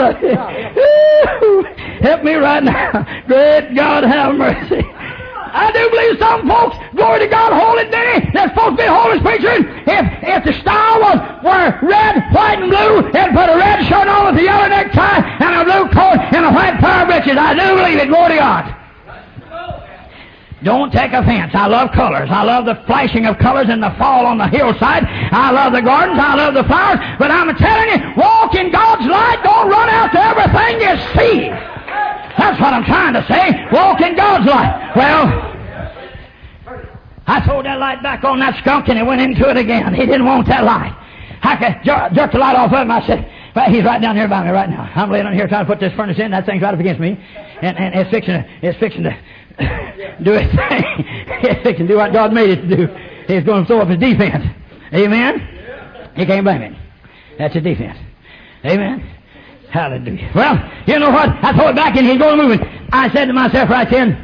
help me right now. Great God, have mercy. I do believe some folks, glory to God, holy day, they're supposed to be holy preachers. If, if the style was were red, white, and blue, and put a red shirt on with a yellow necktie and a blue coat and a white pair of breeches, I do believe it, glory to God. Don't take offense. I love colors. I love the flashing of colors in the fall on the hillside. I love the gardens. I love the flowers. But I'm telling you, walk in God's light. Don't run out to everything you see. That's what I'm trying to say. Walk in God's light. Well, I threw that light back on that skunk and he went into it again. He didn't want that light. I could jer- jerk the light off of him. I said, well, he's right down here by me right now. I'm laying on here trying to put this furnace in. That thing's right up against me. And, and it's fixing to, it's fixing to do its thing. It's fixing to do what God made it to do. He's going to throw up his defense. Amen? You can't blame him. That's his defense. Amen? Hallelujah. Well, you know what? I throw it back and he's going moving. I said to myself right then,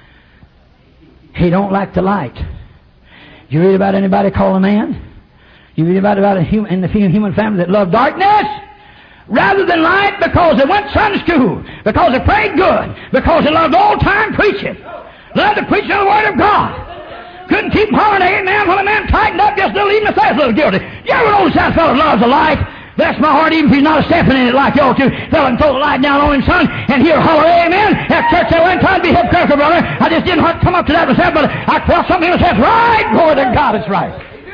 he don't like the light. You read about anybody called a man? You read about, about a human, in the human family that loved darkness rather than light because they went to Sunday school, because they prayed good, because they loved old-time preaching, loved the preaching of the Word of God. Couldn't keep hollering amen when a man tightened up just a little, even if that's a little guilty. You ever notice that fellow loves the light? Bless my heart, even if he's not stepping in it like y'all do. Fella can throw the light down on him, son, and he'll holler, amen. At church I went, trying to be hypocritical, brother. I just didn't want to come up to that myself, but I felt something in myself. Right, glory to God, it's right.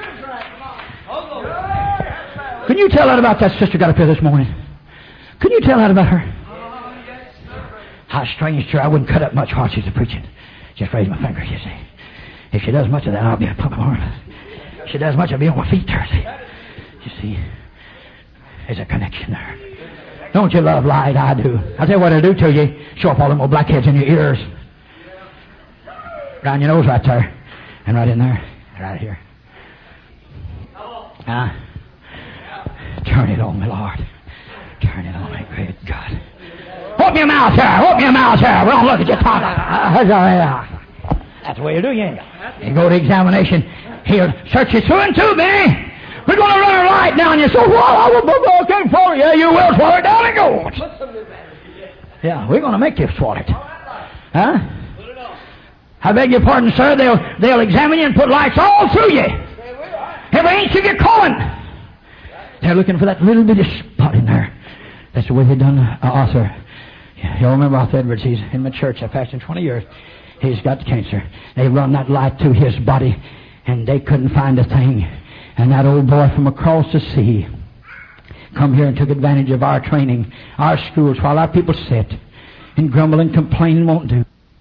Can you tell that about that sister got up here this morning? Can you tell that about her? How strange to her. I wouldn't cut up much while she's preaching. Just raise my finger, you see. If she does much of that, I'll be a pump arm. If she does much, I'll be on my feet, Thursday. You see, there's a connection there. Don't you love light? I do. I'll tell you what it'll do to you. Show up all them old blackheads in your ears. Around your nose right there. And right in there. Right here. Ah. Uh, turn it on me, Lord. Turn it on me, great God. Open your mouth here. Open your mouth here. We don't look at your tongue. That's the way you do, you ain't. You go to examination. He'll search you through and through, Benny. We're going to run a light now, and you say, well, I will can't follow you. Yeah, you will swallow it down and go. Yeah, we're going to make you swallow it. Huh? I beg your pardon, sir. They'll, they'll examine you and put lights all through you. Every inch of your colon. They're looking for that little bitty spot in there. That's the way they done uh, Arthur. Y'all remember Arthur Edwards? He's in my church. I've passed him twenty years. He's got cancer. They run that light through his body, and they couldn't find a thing. And that old boy from across the sea come here and took advantage of our training, our schools, while our people sit and grumble and complain and won't do.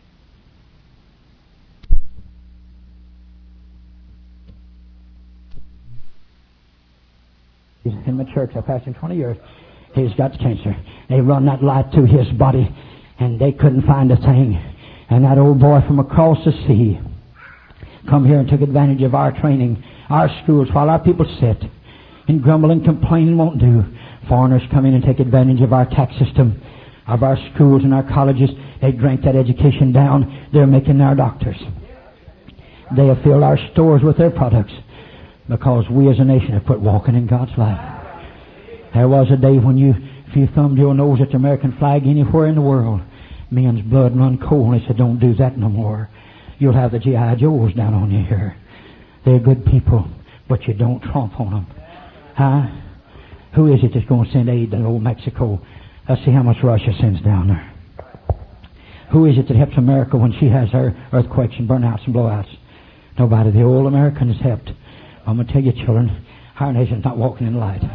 He's in my church. I've passed him twenty years. He's got cancer. They run that light through his body, and they couldn't find a thing. And that old boy from across the sea come here and took advantage of our training, Our schools, while our people sit and grumble and complain and won't do, foreigners come in and take advantage of our tax system, of our schools and our colleges. They drank that education down. They're making our doctors. They have filled our stores with their products because we as a nation have put walking in God's light. There was a day when you, if you thumbed your nose at the American flag anywhere in the world, men's blood run cold. They said, don't do that no more. You'll have the G I Joes down on you here. They're good people, but you don't trump on them. Huh? Who is it that's going to send aid to old Mexico? Let's see how much Russia sends down there. Who is it that helps America when she has her earthquakes and burnouts and blowouts? Nobody. The old American is helped. I'm going to tell you, children, our nation's not walking in the light.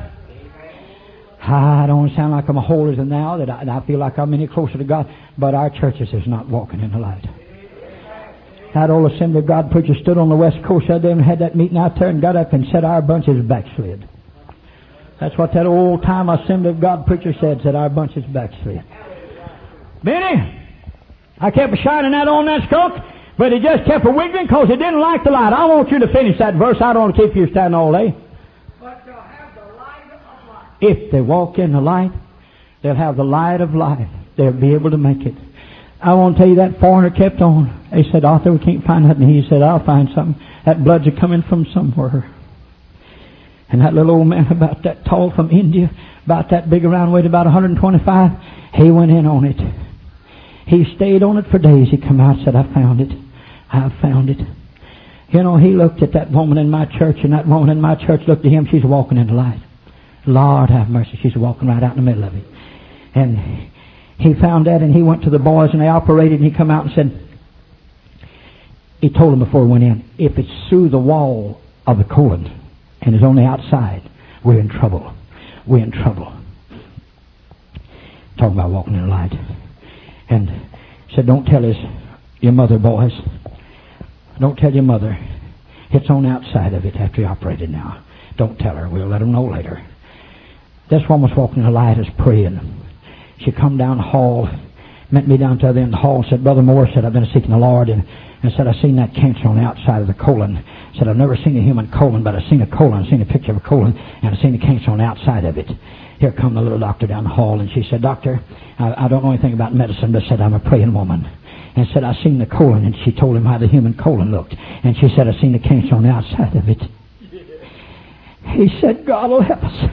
I don't sound like I'm a holier than thou, that I, I feel like I'm any closer to God, but our churches is not walking in the light. That old Assembly of God preacher stood on the west coast the other day and had that meeting out there and got up and said our bunch is backslid. That's what that old time Assembly of God preacher said, said our bunch is backslid. Benny, I kept shining that on that skunk, but it just kept a wiggling because it didn't like the light. I want you to finish that verse. I don't want to keep you standing all day. But they'll have the light of life. If they walk in the light, they'll have the light of life. They'll be able to make it. I want to tell you that foreigner kept on. They said, Arthur, we can't find nothing. He said, I'll find something. That blood's a coming from somewhere. And that little old man about that tall from India, about that big around, weighed about one hundred twenty-five, he went in on it. He stayed on it for days. He come out and said, I found it. I found it. You know, he looked at that woman in my church, and that woman in my church looked at him. She's walking in the light. Lord have mercy. She's walking right out in the middle of it. And he found that, and he went to the boys, and they operated, and he come out and said, he told them before he went in, if it's through the wall of the colon and is on the outside, we're in trouble. We're in trouble. Talking about walking in the light. And said, don't tell his, your mother, boys. Don't tell your mother. It's on the outside of it after he operated now. Don't tell her. We'll let them know later. This woman was walking in the light, is praying. She come down the hall, met me down to the other end of the hall, said, Brother Moore, said, I've been seeking the Lord, and, and said, I've seen that cancer on the outside of the colon. Said, I've never seen a human colon, but I've seen a colon, I've seen a picture of a colon, and I've seen the cancer on the outside of it. Here come the little doctor down the hall, and she said, Doctor, I, I don't know anything about medicine, but said, I'm a praying woman. And said, I've seen the colon, and she told him how the human colon looked. And she said, I've seen the cancer on the outside of it. He said, God will help us.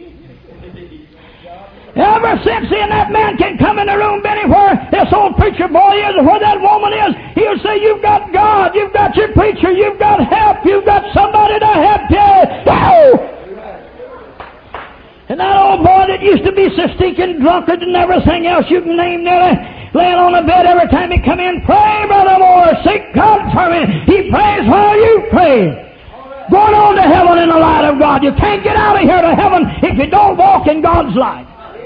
Ever since then, that man can come in the room, Benny, where this old preacher boy is, or where that woman is, he'll say, you've got God, you've got your preacher, you've got help, you've got somebody to help you. Oh! And that old boy that used to be so stinking drunkard and everything else you can name nearly, laying on the bed every time he come in, pray, Brother Moore, seek God for me. He prays while you pray. Going on to heaven in the light of God. You can't get out of here to heaven if you don't walk in God's light.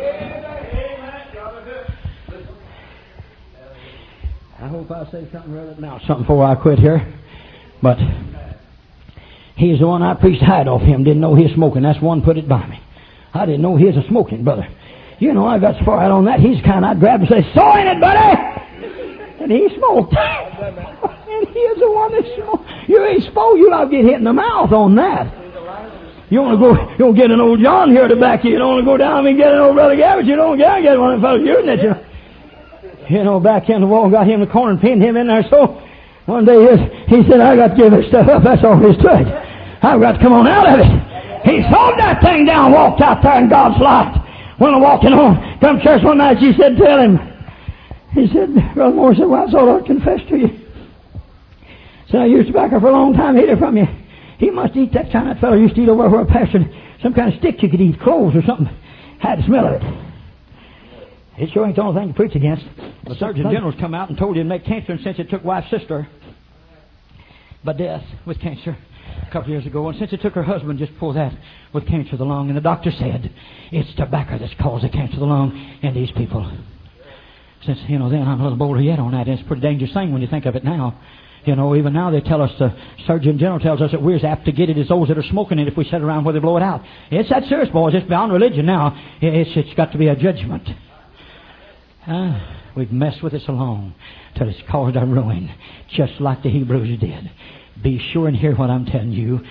I hope I say something rather now, something before I quit here. But he's the one I preached hide off him. Didn't know he was smoking. That's one put it by me. I didn't know he was a smoking brother. You know, I got so far out on that. He's the kind I'd grab and say, "So in it, buddy." And he smoked. And he is the one that smoked. You ain't smoked, you'll not get hit in the mouth on that. You want to go, you don't get an old John here to back you. You don't want to go down and get an old Brother Gabbard. You don't get, get one of them fellows using it. You know. You know, back in the wall, got him in the corner and pinned him in there. So one day he, he said, I got to give this stuff up. That's all there is to it. I've got to come on out of it. He sold that thing down, walked out there in God's light. When I walking on, come to church one night, she said, tell him. He said, Brother Moore said, well, I thought I'd confess to you. Said, I used tobacco for a long time, hid it from you. He must eat that kind. That fellow used to eat over where a pastor, some kind of stick you could eat, cloves or something. Had the smell of it. It sure ain't the only thing to preach against. The Surgeon General's come out and told you to make cancer, and since it took wife's sister by death with cancer a couple years ago, and since it took her husband just before that with cancer of the lung, and the doctor said it's tobacco that's caused the cancer of the lung in these people. Since, you know, then I'm a little bolder yet on that. It's a pretty dangerous thing when you think of it now. You know, even now they tell us, the Surgeon General tells us that we're as apt to get it as those that are smoking it if we sit around where they blow it out. It's that serious, boys. It's beyond religion now. It's, it's got to be a judgment. Uh, we've messed with it so long till it's caused our ruin, just like the Hebrews did. Be sure and hear what I'm telling you.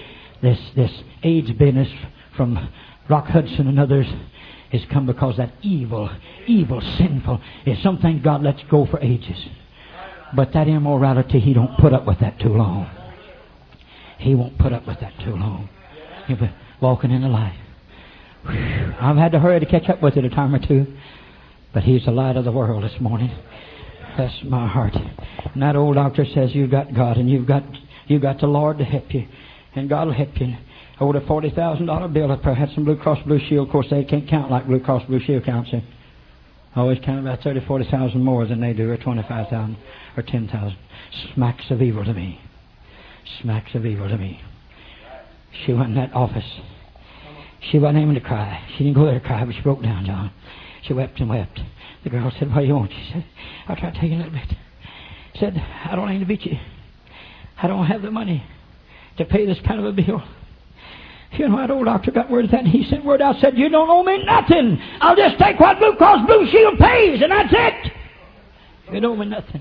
this this AIDS business from Rock Hudson and others has come because that evil, evil, sinful is something God lets go for ages. But that immorality, He don't put up with that too long. He won't put up with that too long. He'll be walking in the light. Whew. I've had to hurry to catch up with it a time or two. But He's the light of the world this morning. That's my heart. And that old doctor says you've got God and you've got you've got the Lord to help you. And God will help you. I owed a forty thousand dollar bill. I had some Blue Cross Blue Shield. Of course, they can't count like Blue Cross Blue Shield counts it. I always count about thirty, forty thousand more than they do, or twenty-five thousand, or ten thousand. Smacks of evil to me. Smacks of evil to me. She went in that office. She wasn't aiming to cry. She didn't go there to cry, but she broke down, John. She wept and wept. The girl said, "What do you want?" She said, "I'll try to take you a little bit." She said, "I don't aim to beat you. I don't have the money to pay this kind of a bill." You know, that old doctor got word of that, and he sent word out, said, "You don't owe me nothing. I'll just take what Blue Cross Blue Shield pays, and that's it. You don't owe me nothing."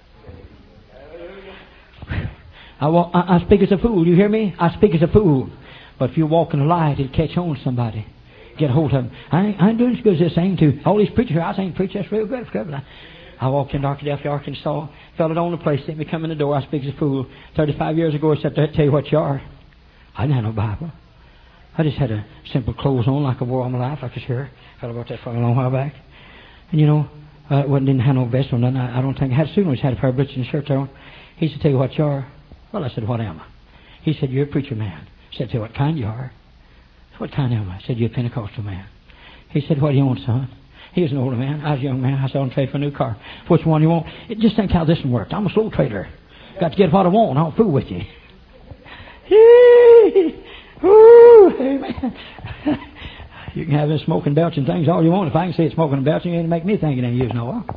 I, walk, I, I speak as a fool. You hear me? I speak as a fool. But if you walk in the light, it'll catch on to somebody. Get hold of them. I ain't, I ain't doing as good as this thing to all these preachers. I ain't preach. That's real good. good. I, I walked into Arkadelphia, Arkansas, fell it on the place, sent me come in the door. I speak as a fool. Thirty-five years ago, I said, "To tell you what you are." I didn't have no Bible. I just had a simple clothes on like I wore all my life, like a shirt. I thought about that for a long while back. And you know, I wasn't, didn't have no vest on nothing. I, I don't think I had soon always had a pair of breeches and shirt on. He said, "Tell you what you are." Well, I said, "What am I?" He said, "You're a preacher man." I said, "Tell you what kind you are." I said, "What kind am I?" I said, "You're a Pentecostal man." He said, "What do you want, son?" He was an older man. I was a young man. I said, "I'm trade for a new car." "Which one do you want?" It, just think how this one worked. I'm a slow trader. Got to get what I want. I don't fool with you. Ooh, amen. You can have this smoking, belching things all you want. If I can see it smoking and belching, it ain't make me think it ain't used no while.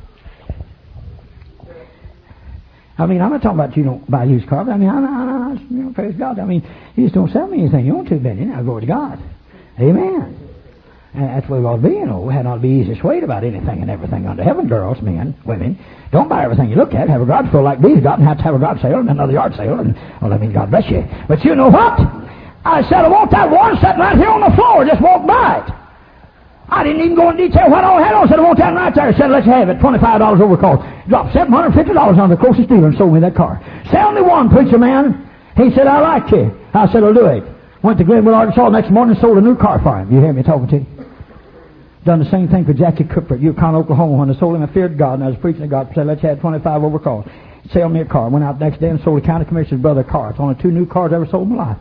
I mean, I'm not talking about you don't buy used cars. I mean, I, I, I, you know, praise God. I mean, you just don't sell me anything you want to, Benny. Now, glory to God. Amen. And that's the way we ought to be, you know. We had not to be easy swayed about anything and everything under heaven, girls, men, women. Don't buy everything you look at. Have a garage full like these got and have to have a garage sale and another yard sale. And, well, I mean, God bless you. But you know what? I said, I want that one sitting right here on the floor. Just walk by it. I didn't even go in detail what I had on. I said, I want that right there. I said, let's have it. twenty-five dollars over cost. Dropped seven hundred fifty dollars on the closest dealer and sold me that car. Sell me one, preacher man. He said, I like you. I said, I'll do it. Went to Glenwood, Arkansas the next morning and sold a new car for him. You hear me talking to you? Done the same thing for Jackie Cooper at Yukon, Oklahoma. When I sold him, I feared God, and I was preaching to God. Said, let's have twenty-five over cost. Sell me a car. Went out the next day and sold a county commissioner's brother a car. It's only two new cars I ever sold in my life.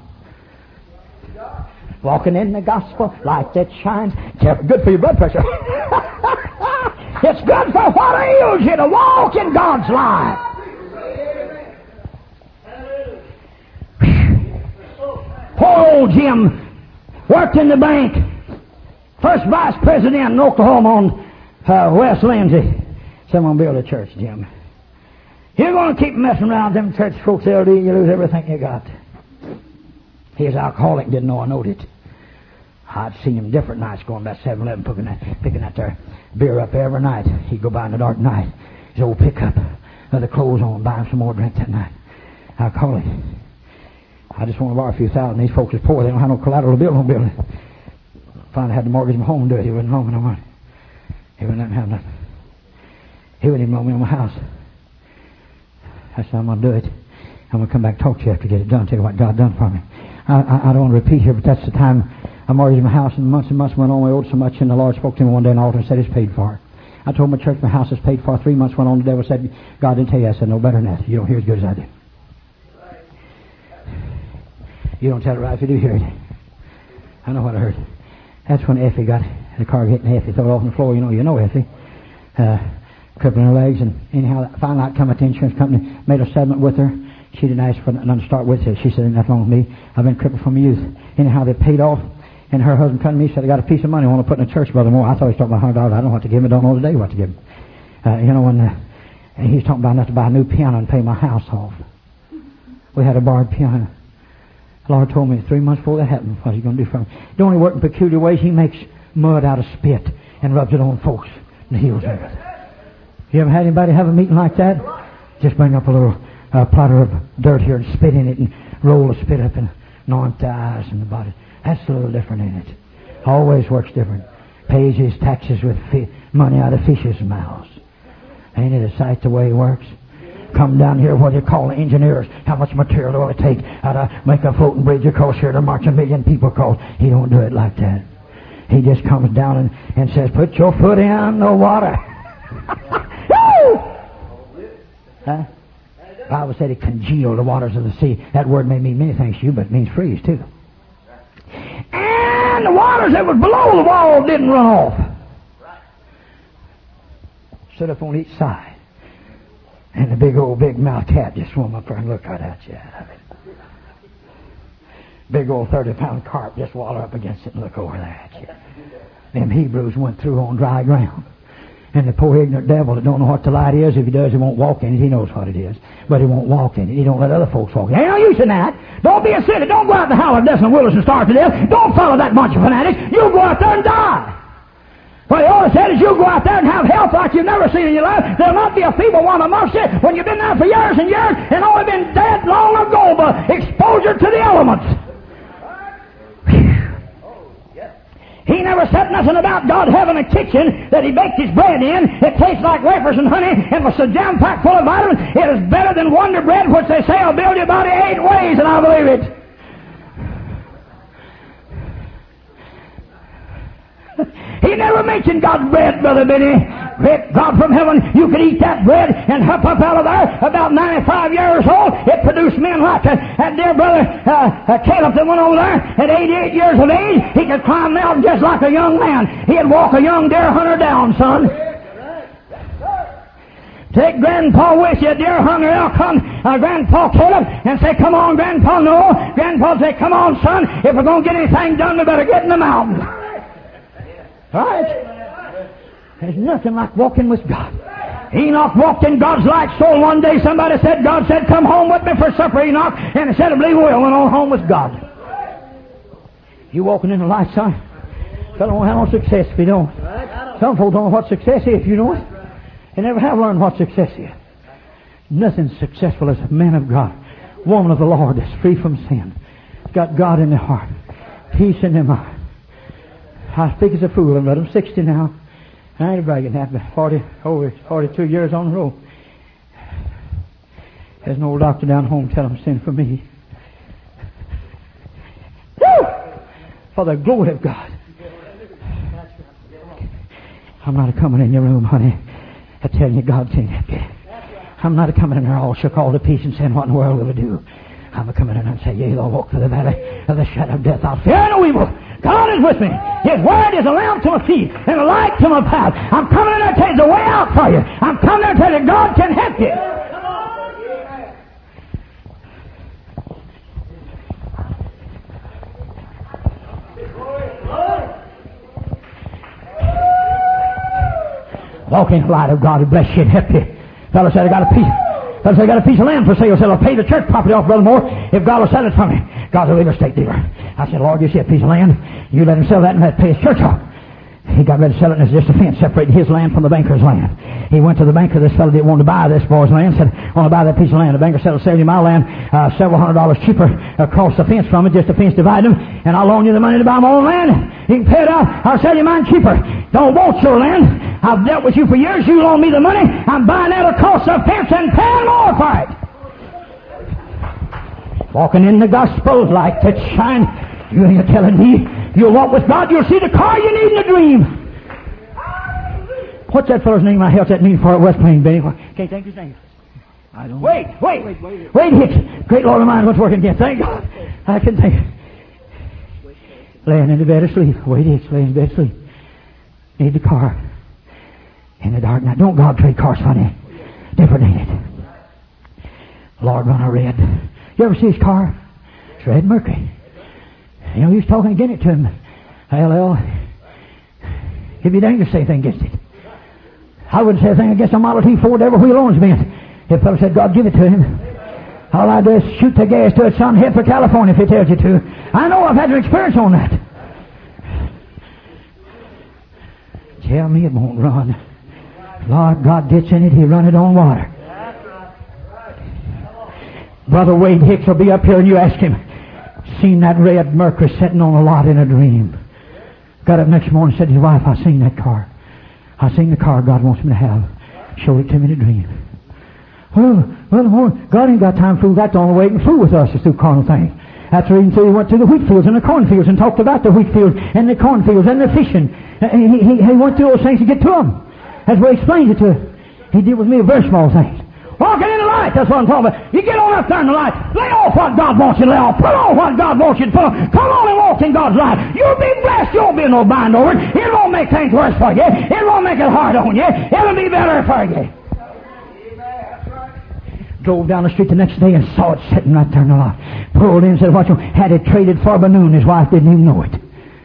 Walking in the gospel, light that shines. Good for your blood pressure. It's good for what ails you to walk in God's light. Poor old Jim worked in the bank. First vice president in Oklahoma on uh, West Lindsay. Someone build a church, Jim. You're going to keep messing around them church folks, L D, you lose everything you got. He was alcoholic, didn't know I knowed it. I'd seen him different nights going about seven eleven, picking that, picking that there beer up every night. He'd go by in the dark night, his old pickup, other clothes on, buy him some more drink that night. Alcoholic. I just want to borrow a few thousand. These folks are poor. They don't have no collateral to build no building. Finally had to mortgage my home and do it. He wouldn't loan me no money. He wouldn't let me have nothing. He wouldn't even loan me on my house. I said, I'm going to do it. I'm going to come back and talk to you after I get it done, tell you what God done for me. I, I, I don't want to repeat here, but that's the time I mortgaged my house, and months and months went on. I owed so much, and the Lord spoke to me one day in the altar and said, it's paid for. I told my church my house is paid for. Three months went on. The devil said, God didn't tell you. I said, no better than that. You don't hear as good as I do. You don't tell it right if you do hear it. I know what I heard. That's when Effie got the car hitting Effie, threw it off on the floor. You know, you know Effie. Uh, crippling her legs, and anyhow, finally I come at the insurance company, made a settlement with her. She didn't ask for nothing to start with. She said, ain't nothing wrong with me. I've been crippled from my youth. Anyhow, they paid off, and her husband come to me and said, I got a piece of money I want to put in a church, Brother Moore. I thought he was talking about one hundred dollars. I don't know what to give him. I don't know today what to give him. Uh, you know, and, uh, and he's talking about enough to buy a new piano and pay my house off. We had a borrowed piano. The Lord told me three months before that happened what he's going to do for me. He don't only work in peculiar ways. He makes mud out of spit and rubs it on folks and heals everything. You ever had anybody have a meeting like that? Just bring up a little uh, platter of dirt here and spit in it and roll the spit up and anoint the eyes and the body. That's a little different in it. Always works different. Pays his taxes with fi- money out of fishes' mouths. Ain't it a sight the way he works? Come down here, what do you call the engineers? How much material will it take how to make a floating bridge across here to march a million people across? He don't do it like that. He just comes down and, and says, put your foot in the water. Huh? The Bible said it congealed the waters of the sea. That word may mean many things to you, but it means freeze too. And the waters that was below the wall didn't run off. Stood up on each side. And the big old big mouth cat just swam up there and looked right at you. Big old thirty pound carp just waller up against it and look over there at you. Them Hebrews went through on dry ground. And the poor ignorant devil that don't know what the light is, if he does, he won't walk in it. He knows what it is. But he won't walk in it. He don't let other folks walk in it. Ain't no use in that. Don't be a sinner. Don't go out to Howard, Desmond, Willis, and starve to death. Don't follow that bunch of fanatics. You go out there and die. What he always said is you go out there and have health like you've never seen in your life. There'll not be a feeble one amongst you when you've been there for years and years and only been dead long ago by exposure to the elements. He never said nothing about God having a kitchen that he baked his bread in. It tastes like wafers and honey and was so jam-packed full of vitamins. It is better than Wonder Bread, which they say will build your body eight ways, and I believe it. He never mentioned God's bread, Brother Benny. God from heaven, you could eat that bread and hop up out of there. About ninety-five years old, it produced men like that, that dear brother uh, uh, Caleb that went over there at eighty-eight years of age. He could climb mountains just like a young man. He'd walk a young deer hunter down, son. Take Grandpa with you, deer hunter elk hunt, uh, Grandpa Caleb, and say, come on, Grandpa. No. Grandpa say, come on, son. If we're going to get anything done, we better get in the mountain. Right? There's nothing like walking with God. Enoch walked in God's light soul one day. Somebody said, God said, come home with me for supper, Enoch. And he said, I believe we will. Went on home with God. You walking in the light, son? Fellow won't have no success if you don't. Some folks don't know what success is if you know it. They never have learned what success is. Nothing successful as a man of God, woman of the Lord that's free from sin. Got God in their heart, peace in their mind. I speak as a fool, but I'm sixty now. I ain't bragging that, but forty, over forty-two years on the road. There's an old doctor down home telling him, send for me. Woo! For the glory of God. I'm not a coming in your room, honey. I tell you, God can't help you. I'm not a coming in there all shook all to pieces and saying, what in the world will I do? I'm a coming in and say, yea, though I walk through the valley of the shadow of death, I'll fear no evil. God is with me. His word is a lamp to my feet and a light to my path. I'm coming in there to tell you the way out for you. I'm coming there to tell you God can help you. Walk in the light of God, bless you and help you. Fellow said, I got a piece. Fellow said, I got a piece of land for sale. Said, I'll pay the church property off, Brother Moore, if God will sell it for me. God's a real estate dealer. I said, Lord, you see a piece of land. You let him sell that and let pay his church off. He got ready to sell it, and there's just a fence separating his land from the banker's land. He went to the banker. This fellow didn't want to buy this boy's land. Said, I want to buy that piece of land. The banker said, I'll sell you my land uh, several hundred dollars cheaper across the fence from it, just a fence dividing them, and I'll loan you the money to buy my own land. You can pay it out. I'll sell you mine cheaper. Don't want your land. I've dealt with you for years. You loan me the money. I'm buying that across the fence and paying more for it. Walking in the gospel light that shine. You ain't telling me you'll walk with God. You'll see the car you need in a dream. What's that fellow's name I held that mean for at West Plain, Benny? Can't think his name. I don't wait, know. Wait, wait, wait, wait, Hicks. Great Lord of mine, what's working again? Thank God. I can think. Laying in the bed asleep. Wait, Hicks, laying in the bed asleep. Need the car. In the dark night. Don't God trade cars funny? Different, ain't it? Lord run a red. You ever see his car? It's red Mercury. You know, he was talking against it to him. L L. It'd be dangerous to say anything against it. I wouldn't say anything against a Model T Ford ever wheel owns me. If a fellow said, God, give it to him. All I do is shoot the gas to it, son, head for California if he tells you to. I know I've had an experience on that. Tell me it won't run. Lord, God gets in it, he run it on water. Brother Wade Hicks will be up here and you ask him, seen that red Mercury sitting on a lot in a dream. Got up next morning and said to his wife, I seen that car. I seen the car God wants me to have. Showed it to me in a dream. Well, well, God ain't got time to fool. That's the only way he can fool with us is through carnal things. That's the reason he went to the wheat fields and the cornfields and talked about the wheat fields and the cornfields and the fishing. He, he, he went through those things to get to them. That's what he explains it to us. He did with me a very small thing. Walking in the light, that's what I'm talking about. You get on up there in the light. Lay off what God wants you to lay off. Put on what God wants you to put on. Come on and walk in God's light. You'll be blessed. You'll be no bind over it. It won't make things worse for you. It won't make it hard on you. It'll be better for you. Drove down the street the next day and saw it sitting right there in the lot. Pulled in and said, watch him. Had it traded for by noon. His wife didn't even know it.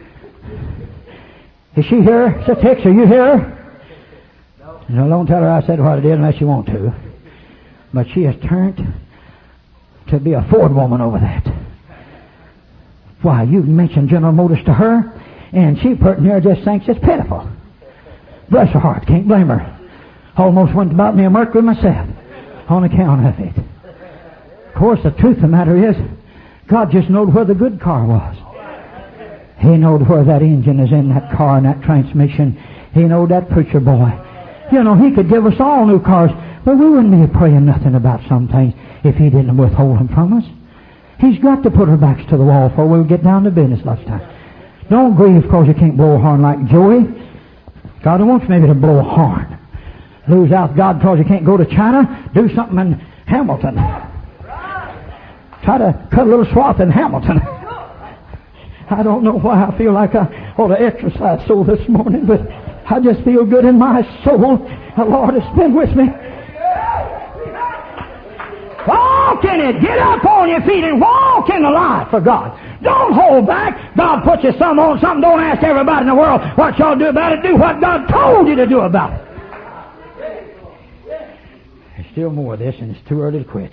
Is she here? Sister Hicks, are you here? No, don't tell her I said what I did unless you want to. But she has turned to be a Ford woman over that. Why, you mentioned General Motors to her, and she put near just thinks it's pitiful. Bless her heart, can't blame her. Almost went about me a Mercury myself on account of it. Of course, the truth of the matter is, God just knowed where the good car was. He knowed where that engine is in that car and that transmission. He knowed that preacher boy. You know, he could give us all new cars, but we wouldn't be praying nothing about some things if he didn't withhold them from us. He's got to put our backs to the wall before we'll get down to business last time. Don't grieve because you can't blow a horn like Joey. God wants maybe to blow a horn. Lose out God because you can't go to China. Do something in Hamilton. Try to cut a little swath in Hamilton. I don't know why I feel like I ought to exercise so this morning, but I just feel good in my soul. The Lord has been with me. Walk in it. Get up on your feet and walk in the light for God. Don't hold back. God put you some on something. Don't ask everybody in the world what y'all do about it. Do what God told you to do about it. There's still more of this, and it's too early to quit.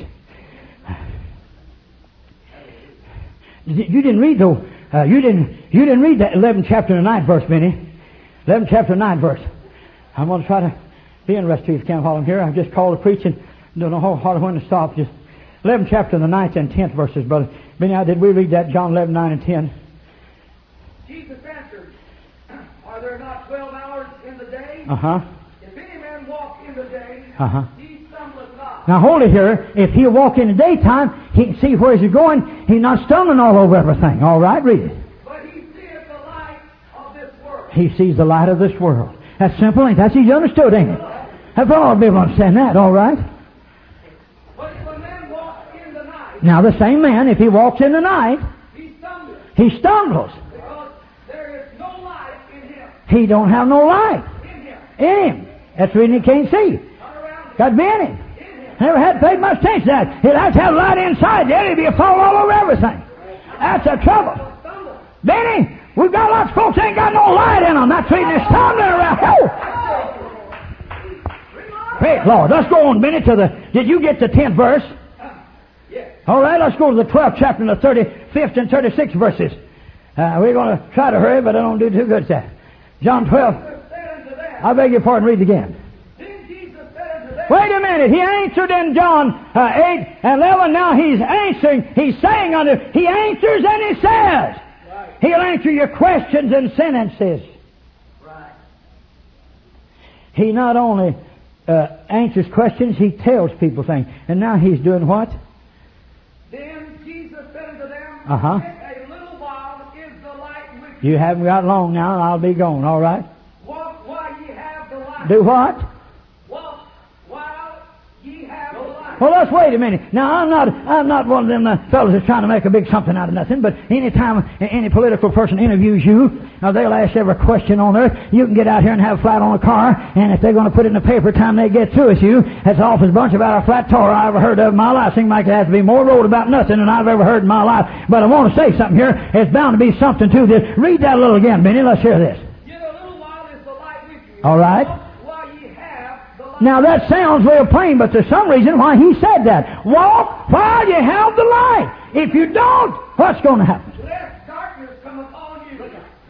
You didn't read though. Uh, you didn't. You didn't read that eleventh chapter and ninth verse, Benny. eleventh chapter and ninth verse. I'm going to try to be interested if you can't follow him here. I've just called a preaching. Don't know how hard when to stop. Just eleventh chapter and the ninth and tenth verses, brother. Benny, did we read that? John eleven, nine and ten. Jesus answered, are there not twelve hours in the day? Uh huh. If any man walk in the day, uh huh. he stumbleth not. Now hold it here. If he'll walk in the daytime, he can see where he's going. He's not stumbling all over everything. All right, read it. But he seeth the light of this world. He sees the light of this world. That's simple, ain't it? That's easy understood, ain't it? That's all I'll be able to understand that, all right? But if a man walks in the night, now the same man, if he walks in the night, he stumbles. He stumbles. Because there is no light in him. He don't have no light In him. in him. That's the reason he can't see. Not around him. Got to be in him. In him. Never had paid much attention to that. He'd have to have light inside there. He'd be a fall all over everything. That's the trouble. Stumble. Benny, we've got lots of folks ain't got no light in them. That's the reason they're stumbling around. Oh! Praise Lord. Let's go on, Benny, to the... Did you get the tenth verse? Yes. All right, let's go to the twelfth chapter and the thirty-fifth and thirty-sixth verses. Uh, we're going to try to hurry, but I don't do too good at that. John twelve. I beg your pardon, read it again. Then Jesus said unto them, Wait a minute. He answered in John uh, eight and eleven. Now he's answering. He's saying unto... He answers and he says. He'll answer your questions and sentences. Right. He not only uh, answers questions, he tells people things. And now he's doing what? Then Jesus said unto them, Uh-huh. Yet a little while is the light with you. You haven't got long now, and I'll be gone, all right? Walk while ye have the light. Do what? Walk while ye have the light. Well, let's wait a minute. Now, I'm not I'm not one of them uh, fellows that's trying to make a big something out of nothing, but any time any political person interviews you, uh, they'll ask every question on earth. You can get out here and have a flat on a car, and if they're going to put it in the paper time they get through with you, that's the awfulest bunch about a flat tire I ever heard of in my life. Seems like there has to be more road about nothing than I've ever heard in my life. But I want to say something here. There's bound to be something to this. Read that a little again, Benny. Let's hear this. Yet a little while is the light with you. All right. Walk while ye have the light. Now that sounds real plain, but there's some reason why he said that. Walk while you have the light. If you don't, what's going to happen? Lest darkness come upon you.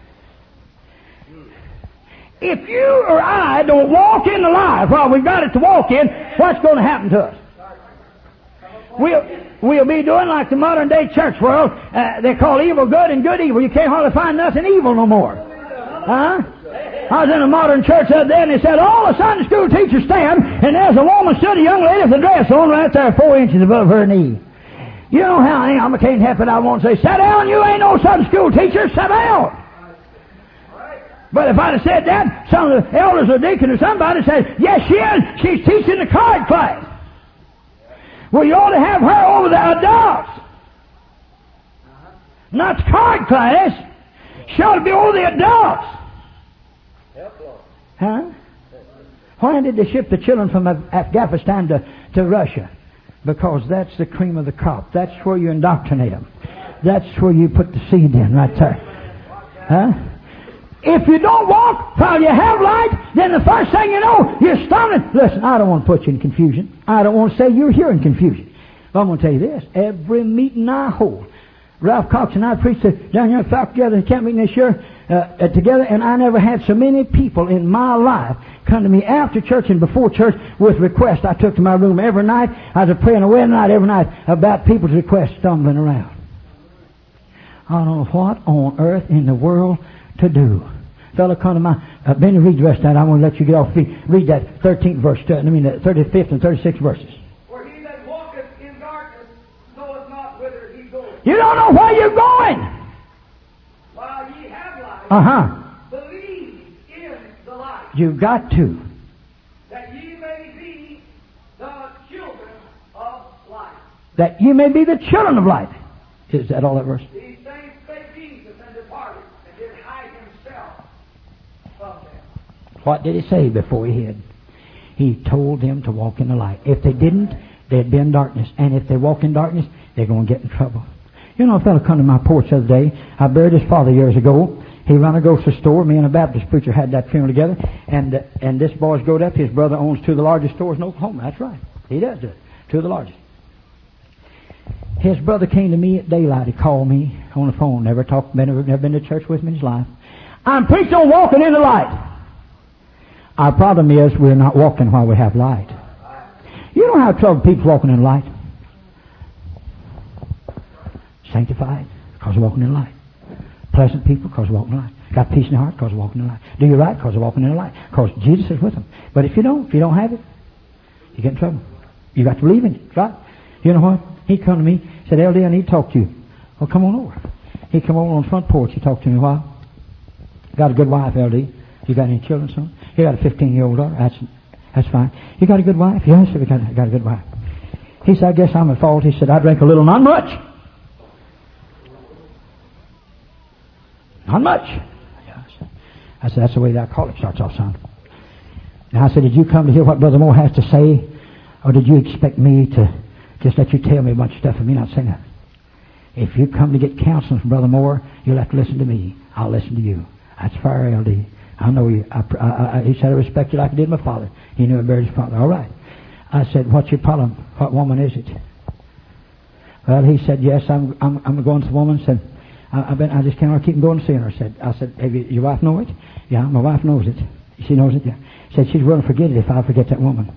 If you or I don't walk in the light while we've got it to walk in, what's going to happen to us? We'll, we'll be doing like the modern day church world. Uh, they call evil good and good evil. You can't hardly find nothing evil no more. Huh? I was in a modern church the other day, and they said all the Sunday school teachers stand, and there's a woman stood, a young lady with a dress on right there, four inches above her knee. You know how I am. I can't help it. I won't say, sit down, you ain't no Sunday school teacher, sit down. But if I'd have said that, some of the elders or deacon or somebody said, yes, she is. She's teaching the card class. Well, you ought to have her over the adults. Not the card class. She ought to be over the adults. Huh? Why did they ship the children from Afghanistan to, to Russia? Because that's the cream of the crop. That's where you indoctrinate them. That's where you put the seed in, right there. Huh? If you don't walk while you have light, then the first thing you know, you're stumbling. Listen, I don't want to put you in confusion. I don't want to say you're here in confusion. But I'm going to tell you this. Every meeting I hold, Ralph Cox and I preached down here in Falcon together in camp meeting this year, uh, together, and I never had so many people in my life come to me after church and before church with requests. I took to my room every night. I was praying away night every night about people's requests stumbling around. I don't know what on earth in the world to do. Fellow come to my, uh, Benny, read the rest of that. I want to let you get off feet. Read that thirteenth verse, I mean the thirty-fifth and thirty-sixth verses. For he that walketh in darkness knoweth not whither he goeth. You don't know where you're going. While ye have light, Uh-huh. believe in the light, You've got to. that ye may be the children of light. That you may be the children of light. Is that all that verse? These things spake Jesus and departed, and did hide himself from them. What did he say before he hid? He told them to walk in the light. If they didn't, they'd be in darkness. And if they walk in darkness, they're going to get in trouble. You know, a fellow come to my porch the other day. I buried his father years ago. He run a grocery store. Me and a Baptist preacher had that funeral together. And uh, and this boy's growed up. His brother owns two of the largest stores in Oklahoma. That's right. He does do it. Two of the largest. His brother came to me at daylight. He called me on the phone. Never talked, never, never been to church with me in his life. I'm preaching on walking in the light. Our problem is we're not walking while we have light. You know how trouble people walking in light? Sanctified, because walking in light. Pleasant people, because walking in light. Got peace in their heart, because walking in light. Do you right, because walking in the light. Because Jesus is with them. But if you don't, if you don't have it, you get in trouble. You got to believe in it, right? You know what? He come to me, said, L D, I need to talk to you. Well, come on over. He come over on the front porch. He talked to me a while. Got a good wife, L D. You got any children, son? You got a fifteen-year-old daughter. That's that's fine. You got a good wife? Yes, we got, got a good wife. He said, I guess I'm at fault. He said, I drink a little, not much. Not much. Yes. I said, that's the way the alcoholic starts off, son. And I said, did you come to hear what Brother Moore has to say? Or did you expect me to just let you tell me a bunch of stuff and me not say nothing? If you come to get counseling from Brother Moore, you'll have to listen to me. I'll listen to you. That's fair, L D. I know you. I, I, I, he said, I respect you like I did my father. He knew I buried his father. All right. I said, what's your problem? What woman is it? Well, he said, yes, I'm I'm, I'm going to the woman. Said, I, I've been, I just can't keep going to see her. I said, I said, have you, your wife know it? Yeah, my wife knows it. She knows it, yeah. Said she's willing to forget it if I forget that woman.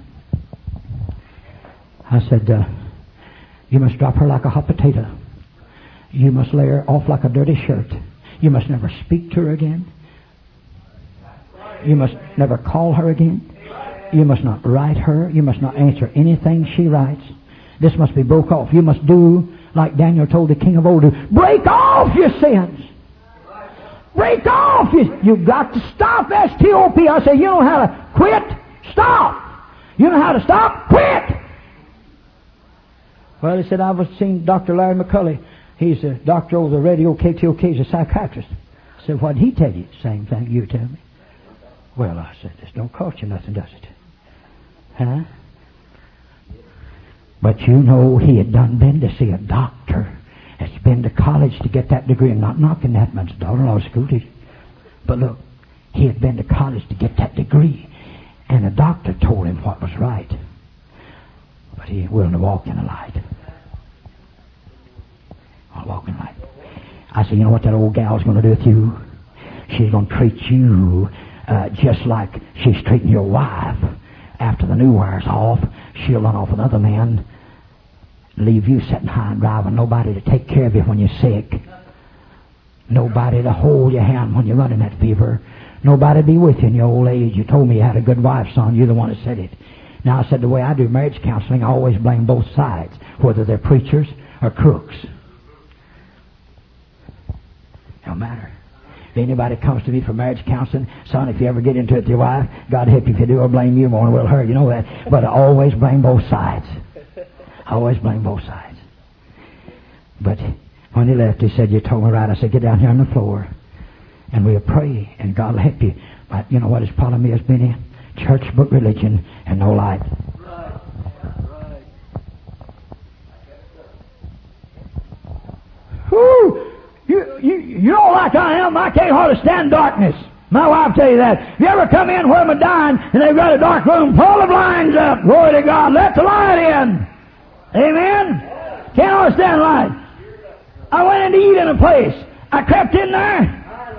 I said, uh, you must drop her like a hot potato. You must lay her off like a dirty shirt. You must never speak to her again. You must never call her again. You must not write her. You must not answer anything she writes. This must be broke off. You must do like Daniel told the king of old. Break off your sins. Break off. You, you've got to stop. S T O P. I say, you know how to quit? Stop. You know how to stop? Quit. Well, he said, I was seeing Doctor Larry McCulley. He's a doctor over the radio, K T O K. He's a psychiatrist. I said, what did he tell you? Same thing you tell me. Well, I said, this don't cost you nothing, does it? Huh? But you know, he had done been to see a doctor that's been to college to get that degree. I'm not knocking that man's daughter-in-law school teacher. But look, he had been to college to get that degree. And the doctor told him what was right. But he ain't willing to walk in the light. I'll walk in the light. I said, you know what that old gal's going to do with you? She's going to treat you uh, just like she's treating your wife. After the new wire's off, she'll run off another man leave you sitting high and dry with nobody to take care of you when you're sick. Nobody to hold your hand when you're running that fever. Nobody to be with you in your old age. You told me you had a good wife, son. You're the one that said it. Now, I said the way I do marriage counseling, I always blame both sides, whether they're preachers or crooks. No matter. If anybody comes to me for marriage counseling, son, if you ever get into it with your wife, God help you if you do, I'll blame you more than will her. You know that. But I always blame both sides. I always blame both sides. But when he left, he said, you told me right. I said, get down here on the floor and we'll pray and God will help you. But you know what his problem is, Benny? Church book religion and no light. Right. Right. Whoo! You, you, you don't like I am. I can't hardly stand darkness. My wife tell you that. If you ever come in where I'm dying and they've got a dark room, pull the blinds up. Glory to God. Let the light in. Amen? Can't understand light. I went in to eat in a place. I crept in there.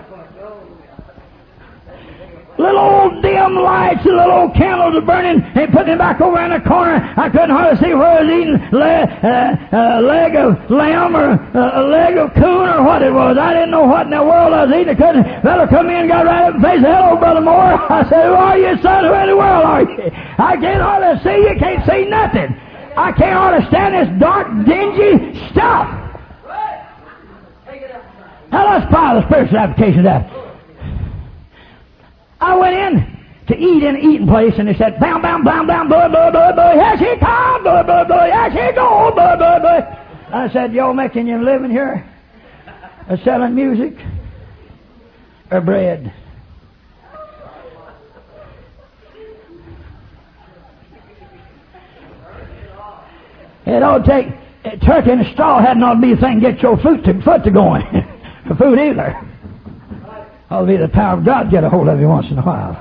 Little old dim lights and little old candles are burning and putting it back over in the corner. I couldn't hardly see where I was eating le- uh, a leg of lamb or uh, a leg of coon or what it was. I didn't know what in the world I was eating. I couldn't. The fellow come in and got right up and face. Hello, Brother Moore. I said, who are you, son? Who in the world are you? I can't hardly see you. Can't see nothing. I can't understand this dark, dingy stuff. Now let's apply the spiritual application of that. I went in to eat in an eating place, and they said, bam, bam, bam, bam, blah, blah, blah, blah, here she comes, blah, blah, blah, here she goes, blah, blah, blah. I said, y'all making your living here? Or selling music? Or bread? It ought to take a turkey and a straw hadn't ought to be a thing to get your foot to, foot to going. For food either. Ought to be the power of God get a hold of you once in a while.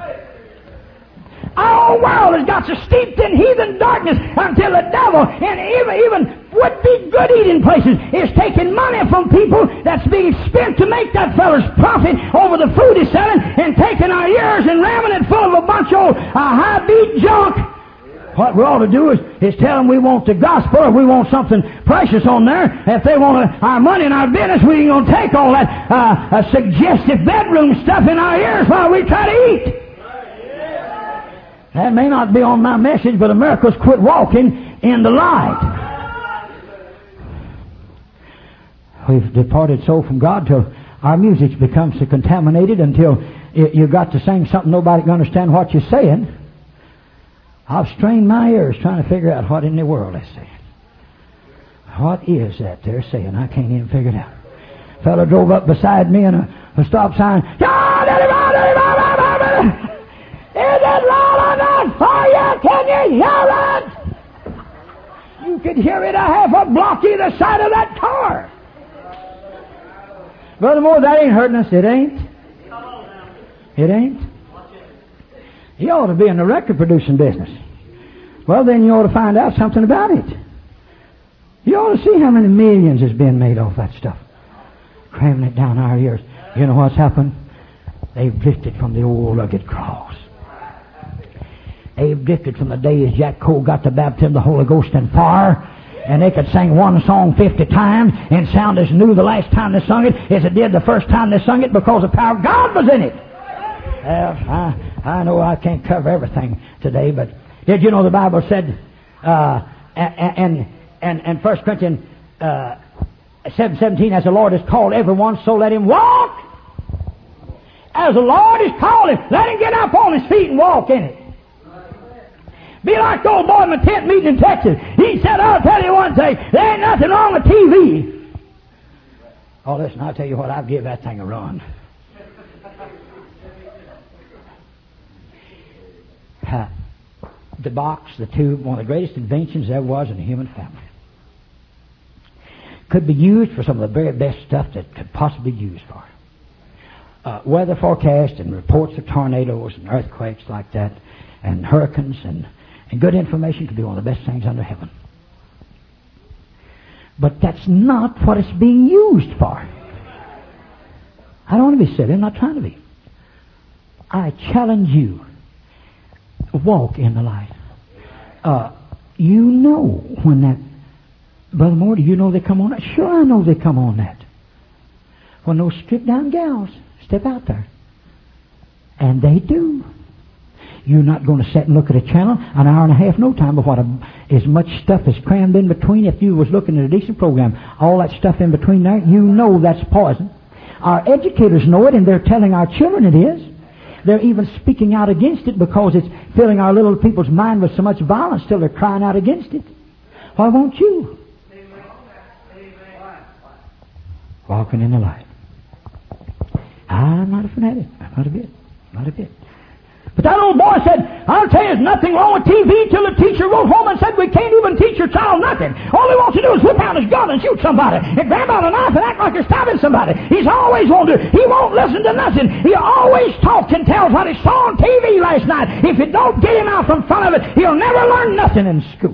Our world has got so steeped in heathen darkness until the devil, and even, even would-be good eating places, is taking money from people that's being spent to make that feller's profit over the food he's selling, and taking our ears and ramming it full of a bunch of old uh, high-beat junk. What we ought to do is, is tell them we want the gospel, or we want something precious on there. If they want uh, our money and our business, we ain't going to take all that uh, uh, suggestive bedroom stuff in our ears while we try to eat. That may not be on my message, but America's quit walking in the light. We've departed so from God till our music becomes so contaminated until you got to sing something nobody can understand what you're saying. I've strained my ears trying to figure out what in the world they're saying. What is that they're saying? I can't even figure it out. A fellow drove up beside me in a, a stop sign. Is it loud enough for you? Can you hear it? You could hear it a half a block either side of that car. Brother Moore, that ain't hurting us. It ain't. It ain't. You ought to be in the record producing business. Well, then you ought to find out something about it. You ought to see how many millions is being made off that stuff. Cramming it down our ears. You know what's happened? They've drifted from the old rugged cross. They've drifted from the days Jack Cole got the baptism of the Holy Ghost and fire, and they could sing one song fifty times and sound as new the last time they sung it as it did the first time they sung it, because the power of God was in it. Well, I, I know I can't cover everything today, but did you know the Bible said uh, and and and First Corinthians uh, seven seventeen, as the Lord has called everyone, so let him walk. As the Lord has called him, let him get up on his feet and walk in it. Be like the old boy in the tent meeting in Texas. He said, I'll tell you one thing, there ain't nothing wrong with T V. Oh, listen, I'll tell you what, I'll give that thing a run. Uh, the box, the tube, one of the greatest inventions there was in the human family. Could be used for some of the very best stuff that could possibly be used for. Uh, weather forecast and reports of tornadoes and earthquakes like that, and hurricanes, and, and good information could be one of the best things under heaven. But that's not what it's being used for. I don't want to be silly. I'm not trying to be. I challenge you. Walk in the light. Uh, you know when that Brother Moore, do you know they come on that? Sure, I know they come on that. When those stripped-down gals step out there. And they do. You're not going to sit and look at a channel an hour and a half, no time, but what a, as much stuff is crammed in between. If you was looking at a decent program, all that stuff in between there, you know that's poison. Our educators know it, and they're telling our children it is. They're even speaking out against it because it's filling our little people's mind with so much violence till they're crying out against it. Why won't you? Walking in the light. I'm not a fanatic. Not a bit. Not a bit. But that old boy said, I'll tell you, there's nothing wrong with T V till the teacher wrote home and said we can't even teach your child nothing. All he wants to do is whip out his gun and shoot somebody and grab out a knife and act like you're stabbing somebody. He's always wanted to. He won't listen to nothing. He always talks and tells what he saw on T V last night. If you don't get him out from front of it, he'll never learn nothing in school.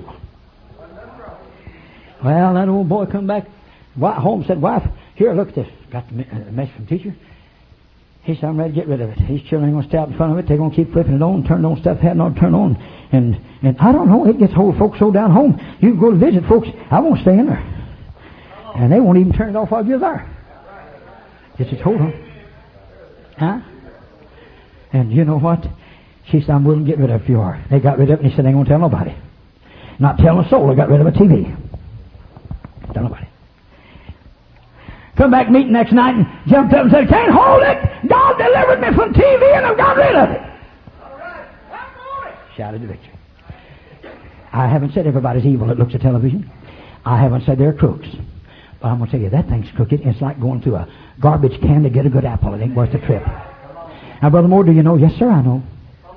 Well, that old boy come back home and said, wife, here, look at this. Got the message from teacher. He said, I'm ready to get rid of it. These children ain't going to stay out in front of it. They're going to keep flipping it on, turning on stuff hadn't ought to turn on. And and I don't know, it gets old folks so down home. You can go to visit folks, I won't stay in there. And they won't even turn it off while you're there. It's just hold on. Huh? And you know what? She said, I'm willing to get rid of it if you are. They got rid of it and he said, they ain't going to tell nobody. Not telling a soul, they got rid of a T V. Tell nobody. Come back meeting next night and jumped up and said, can't hold it. God delivered me from T V and I've got rid of it. All right. Shouted to victory. I haven't said everybody's evil that looks at television. I haven't said they're crooks. But I'm going to tell you, that thing's crooked. It's like going through a garbage can to get a good apple. It ain't worth the trip. Now, Brother Moore, do you know? Yes, sir, I know.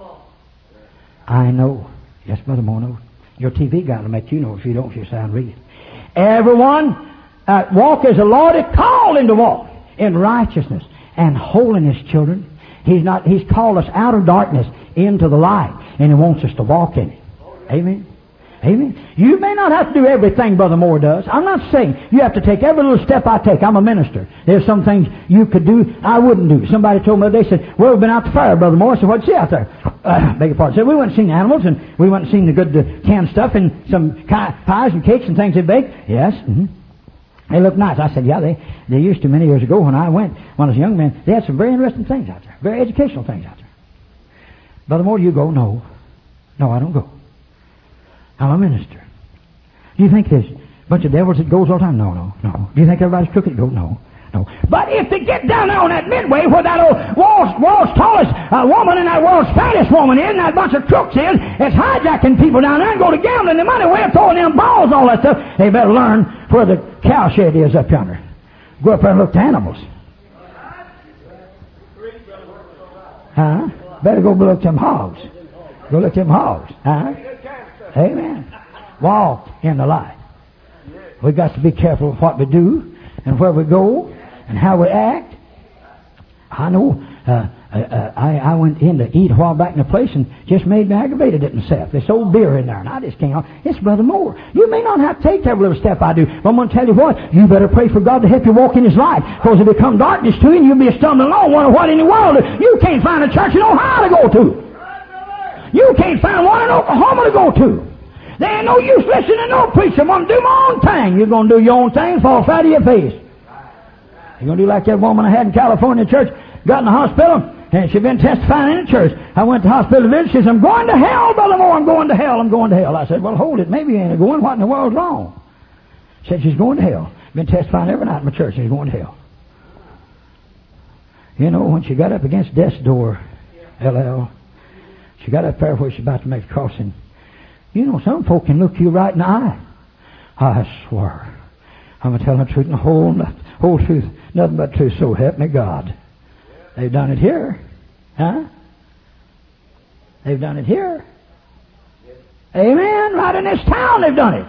I know. Yes, Brother Moore knows. Your T V guy will make you know if you don't, if you sound read. Everyone Uh, walk as the Lord had called him to walk in righteousness and holiness, children. He's not. He's called us out of darkness into the light, and He wants us to walk in it. Amen. Amen. You may not have to do everything Brother Moore does. I'm not saying you have to take every little step I take. I'm a minister. There's some things you could do I wouldn't do. Somebody told me, they said, well, we've been out to fire, Brother Moore. I said, what'd you see out there? Uh, beg your pardon. I said, we went and seen animals, and we went and seen the good uh, canned stuff and some pies and cakes and things they bake. Yes. Mm-hmm. They look nice. I said, yeah, they, they used to many years ago when I went, when I was a young man. They had some very interesting things out there. Very educational things out there. Brother Moore, do you go? No. No, I don't go. I'm a minister. Do you think there's a bunch of devils that goes all the time? No, no, no. Do you think everybody's crooked? Go? No, no. But if they get down there on that midway where that old world's, world's tallest uh, woman and that world's fattest woman is and that bunch of crooks is, it's hijacking people down there and go to gambling the money away and throwing them balls, all that stuff, they better learn where the cow shed is up yonder. Go up there and look to animals. Huh? Better go look to them hogs. Go look to them hogs. Huh? Amen. Walk in the light. We've got to be careful of what we do and where we go and how we act. I know uh, uh, I, I went in to eat a while back in a place and just made me aggravated at myself. They sold beer in there and I just came on. It's Brother Moore. You may not have to take every little step I do, but I'm going to tell you what, you better pray for God to help you walk in His light, because if it come darkness to you and you'll be stumbling along wondering what in the world, you can't find a church in Ohio to go to. You can't find one in Oklahoma to go to. There ain't no use listening to no preacher. I'm going to do my own thing. You're going to do your own thing, fall flat of your face. You're going to do like that woman I had in California church, got in the hospital, and she'd been testifying in the church. I went to the hospital to visit. She says, I'm going to hell, Brother Moore. I'm going to hell. I'm going to hell. I said, well, hold it. Maybe you ain't going. What in the world's wrong? She said, she's going to hell. Been testifying every night in my church. She's going to hell. You know, when she got up against death's door, L L, she got up there where she's about to make a crossing. You know, some folk can look you right in the eye. I swear. I'm going to tell the truth and the whole, whole truth. Nothing but truth, so help me God. They've done it here. Huh? They've done it here. Amen. Right in this town they've done it.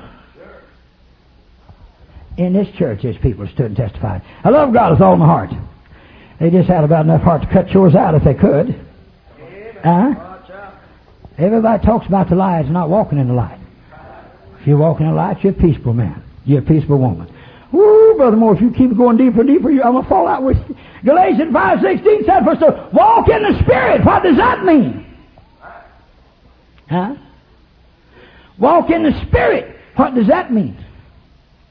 In this church, there's people who stood and testified. I love God with all my heart. They just had about enough heart to cut yours out if they could. Huh? Everybody talks about the light and not walking in the light. If you're walking in the light, you're a peaceful man. You're a peaceful woman. Woo, Brother Moore, if you keep going deeper and deeper, I'm going to fall out with you. Galatians five sixteen said for us to walk in the Spirit. What does that mean? Huh? Walk in the Spirit. What does that mean?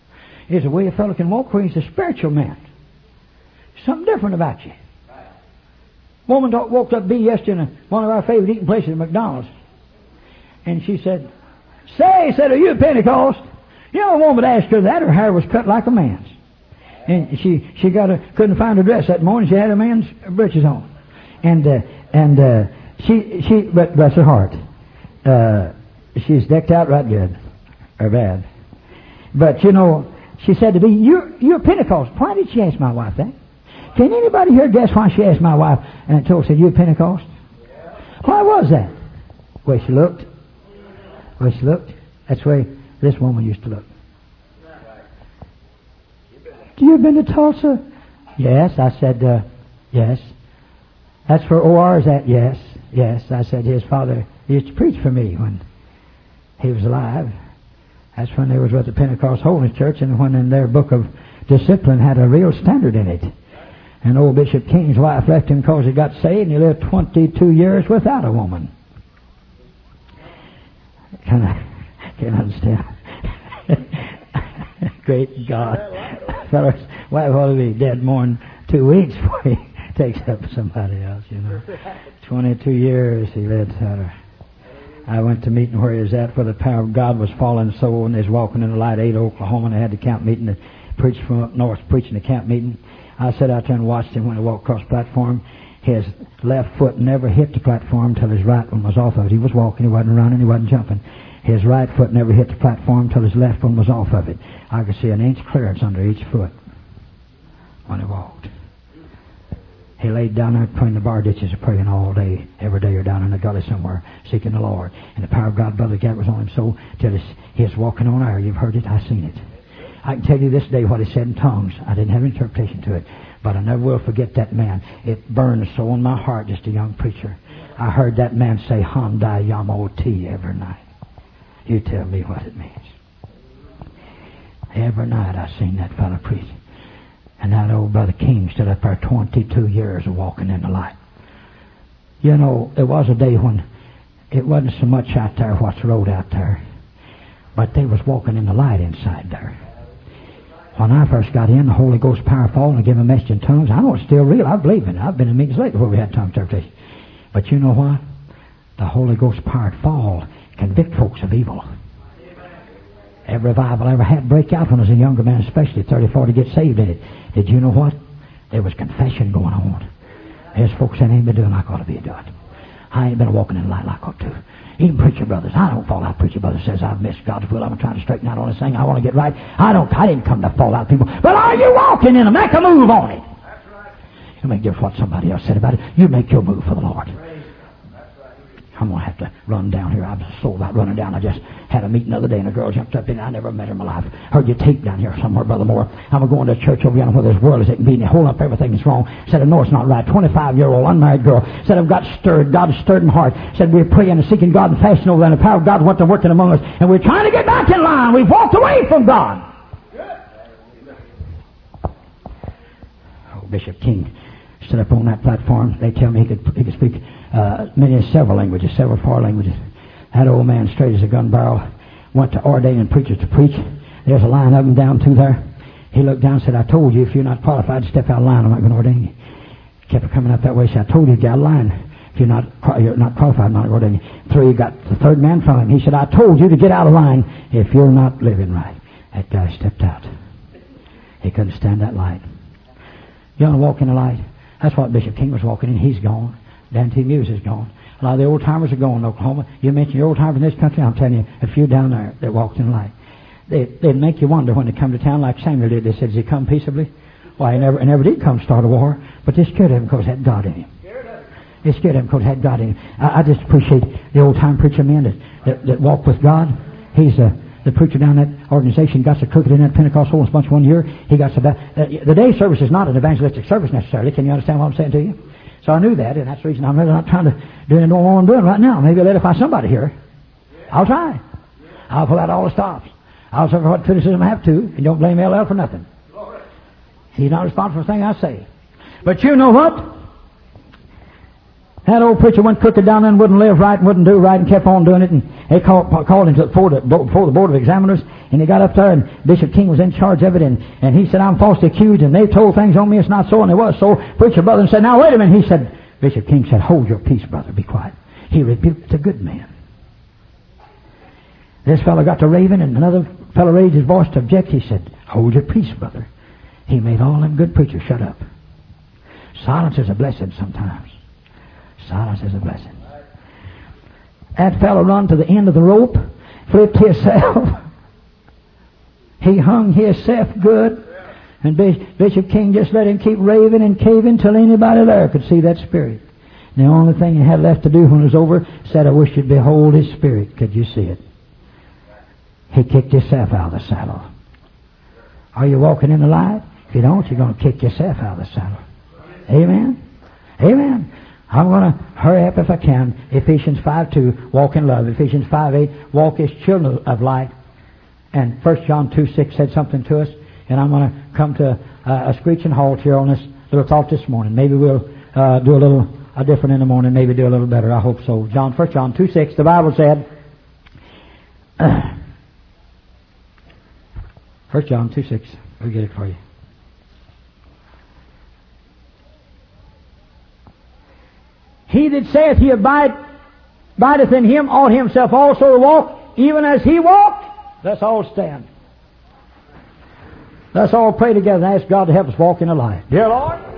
is the way a fellow can walk where he's a spiritual man. Something different about you. Woman talk, walked up to me yesterday in one of our favorite eating places at McDonald's. And she said, "Say," said, "are you a Pentecost?" You know, a woman asked her that. Her hair was cut like a man's. And she, she got a, couldn't find her dress that morning. She had a man's breeches on. And, uh, and, uh, she, she, but bless her heart, uh, she's decked out right good. Or bad. But, you know, she said to me, you're, you're a Pentecost. Why did she ask my wife that? Can anybody here guess why she asked my wife and told her, said, "You a Pentecost?" Why was that? The way she looked. The way she looked. That's the way this woman used to look. "Do you been to Tulsa?" "Yes." I said, uh, "Yes." "That's where O R is at?" "Yes." "Yes." I said, "His father used to preach for me when he was alive." That's when they was with the Pentecost Holiness Church, and when in their book of discipline had a real standard in it. And old Bishop King's wife left him because he got saved, and he lived twenty-two years without a woman. Can I, can't understand. Great God. Fellow's wife ought to be dead more than two weeks before he takes up with somebody else, you know. twenty-two years he lived without her. I went to meeting where he was at, where the power of God was falling so, and they was walking in the light, Ada, Oklahoma, and they had the camp meeting. They preached from up north, preaching the camp meeting. I sat out there and watched him when he walked across the platform. His left foot never hit the platform till his right one was off of it. He was walking, he wasn't running, he wasn't jumping. His right foot never hit the platform till his left one was off of it. I could see an inch clearance under each foot when he walked. He laid down there between the bar ditches praying all day, every day, or down in the gully somewhere, seeking the Lord. And the power of God, Brother Gatt, was on him so till his, he was walking on air. You've heard it, I've seen it. I can tell you this day what he said in tongues. I didn't have interpretation to it, but I never will forget that man. It burned so in my heart, just a young preacher. I heard that man say, "Hamdai Yamoti" every night. You tell me what it means. Every night I seen that fellow preach. And that old Brother King stood up there twenty-two years walking in the light. You know, there was a day when it wasn't so much out there what's road out there, but they was walking in the light inside there. When I first got in, the Holy Ghost power falling and gave a message in tongues. I know it's still real. I believe in it. I've been in meetings lately where we had tongue interpretation. But you know what? The Holy Ghost power fall convict folks of evil. Every revival I ever had break out when I was a younger man, especially thirty, forty, get saved in it. Did you know what? There was confession going on. There's folks that ain't been doing like I ought to be doing. I ain't been walking in the light like I ought to. Even preacher brothers. I don't fall out. Preacher brother says I've missed God's will. I'm trying to straighten out on this thing. I want to get right. I don't. I didn't come to fall out, people. But are you walking in them? Make a move on it. That's right. You make difference what somebody else said about it. You make your move for the Lord. I'm going to have to run down here. I was so about running down. I just had a meeting the other day, and a girl jumped up in. I never met her in my life. Heard you tape down here somewhere, Brother Moore. I'm going to a church over yonder where this world is. It can be, and they hold up everything that's wrong. Said, I know it's not right. twenty-five-year-old unmarried girl. Said, I've got stirred. God has stirred my heart. Said, we're praying and seeking God and fasting over there, and the power of God went to working among us. And we're trying to get back in line. We've walked away from God. Oh, Bishop King stood up on that platform. They tell me he could, he could speak uh, many, several languages, several foreign languages. That old man, straight as a gun barrel, went to ordaining preachers to preach. There's a line of them down through there. He looked down and said, I told you if you're not qualified to step out of line, I'm not going to ordain you. Kept coming up that way. Said, I told you to get out of line. If you're not, you're not qualified, I'm not going to ordain you. Three, got the third man from him. He said, I told you to get out of line if you're not living right. That guy stepped out. He couldn't stand that light. You want to walk in the light? That's what Bishop King was walking in. He's gone. Dan T. Muse is gone. A lot of the old timers are gone in Oklahoma. You mention your old timers in this country, I'm telling you, a few down there that walked in the light. They, they'd make you wonder when they come to town like Samuel did. They said, does he come peaceably? Why, he never, he never did come start a war, but they scared him because he had God in him. They scared him because he had God in him. I, I just appreciate the old time preacher men that, that, that walk with God. He's a the preacher down that organization got so crooked in that Pentecost Holiness bunch one year. He got so bad. Uh, the day service is not an evangelistic service necessarily. Can you understand what I'm saying to you? So I knew that, and that's the reason I'm really not trying to do anything I'm doing right now. Maybe I'll edify somebody here. I'll try. I'll pull out all the stops. I'll suffer what criticism I have to, and don't blame L L for nothing. He's not responsible for the thing I say. But you know what? That old preacher went crooked down there and wouldn't live right and wouldn't do right and kept on doing it. And they called, called him to before the, before the Board of Examiners. And he got up there and Bishop King was in charge of it. And, and he said, I'm falsely accused. And they told things on me. It's not so. And it was so. Preacher brother said, now wait a minute. He said, Bishop King said, hold your peace, brother. Be quiet. He rebuked the good man. This fellow got to raving and another fellow raised his voice to object. He said, hold your peace, brother. He made all them good preachers shut up. Silence is a blessing sometimes. Silence is a blessing. That fellow run to the end of the rope, flipped himself. He hung himself good. And Bishop King just let him keep raving and caving till anybody there could see that spirit. And the only thing he had left to do when it was over, said, I wish you'd behold his spirit. Could you see it? He kicked himself out of the saddle. Are you walking in the light? If you don't, you're going to kick yourself out of the saddle. Amen? Amen. I'm going to hurry up if I can. Ephesians five two, walk in love. Ephesians five eight, walk as children of light. And First John two six said something to us. And I'm going to come to a, a screeching halt here on this little thought this morning. Maybe we'll uh, do a little uh, different in the morning. Maybe do a little better. I hope so. John, First John two six, the Bible said, First John two six, we'll get it for you. He that saith he abide, abideth in him ought himself also to walk, even as he walked. Let's all stand. Let's all pray together and ask God to help us walk in the light. Dear Lord,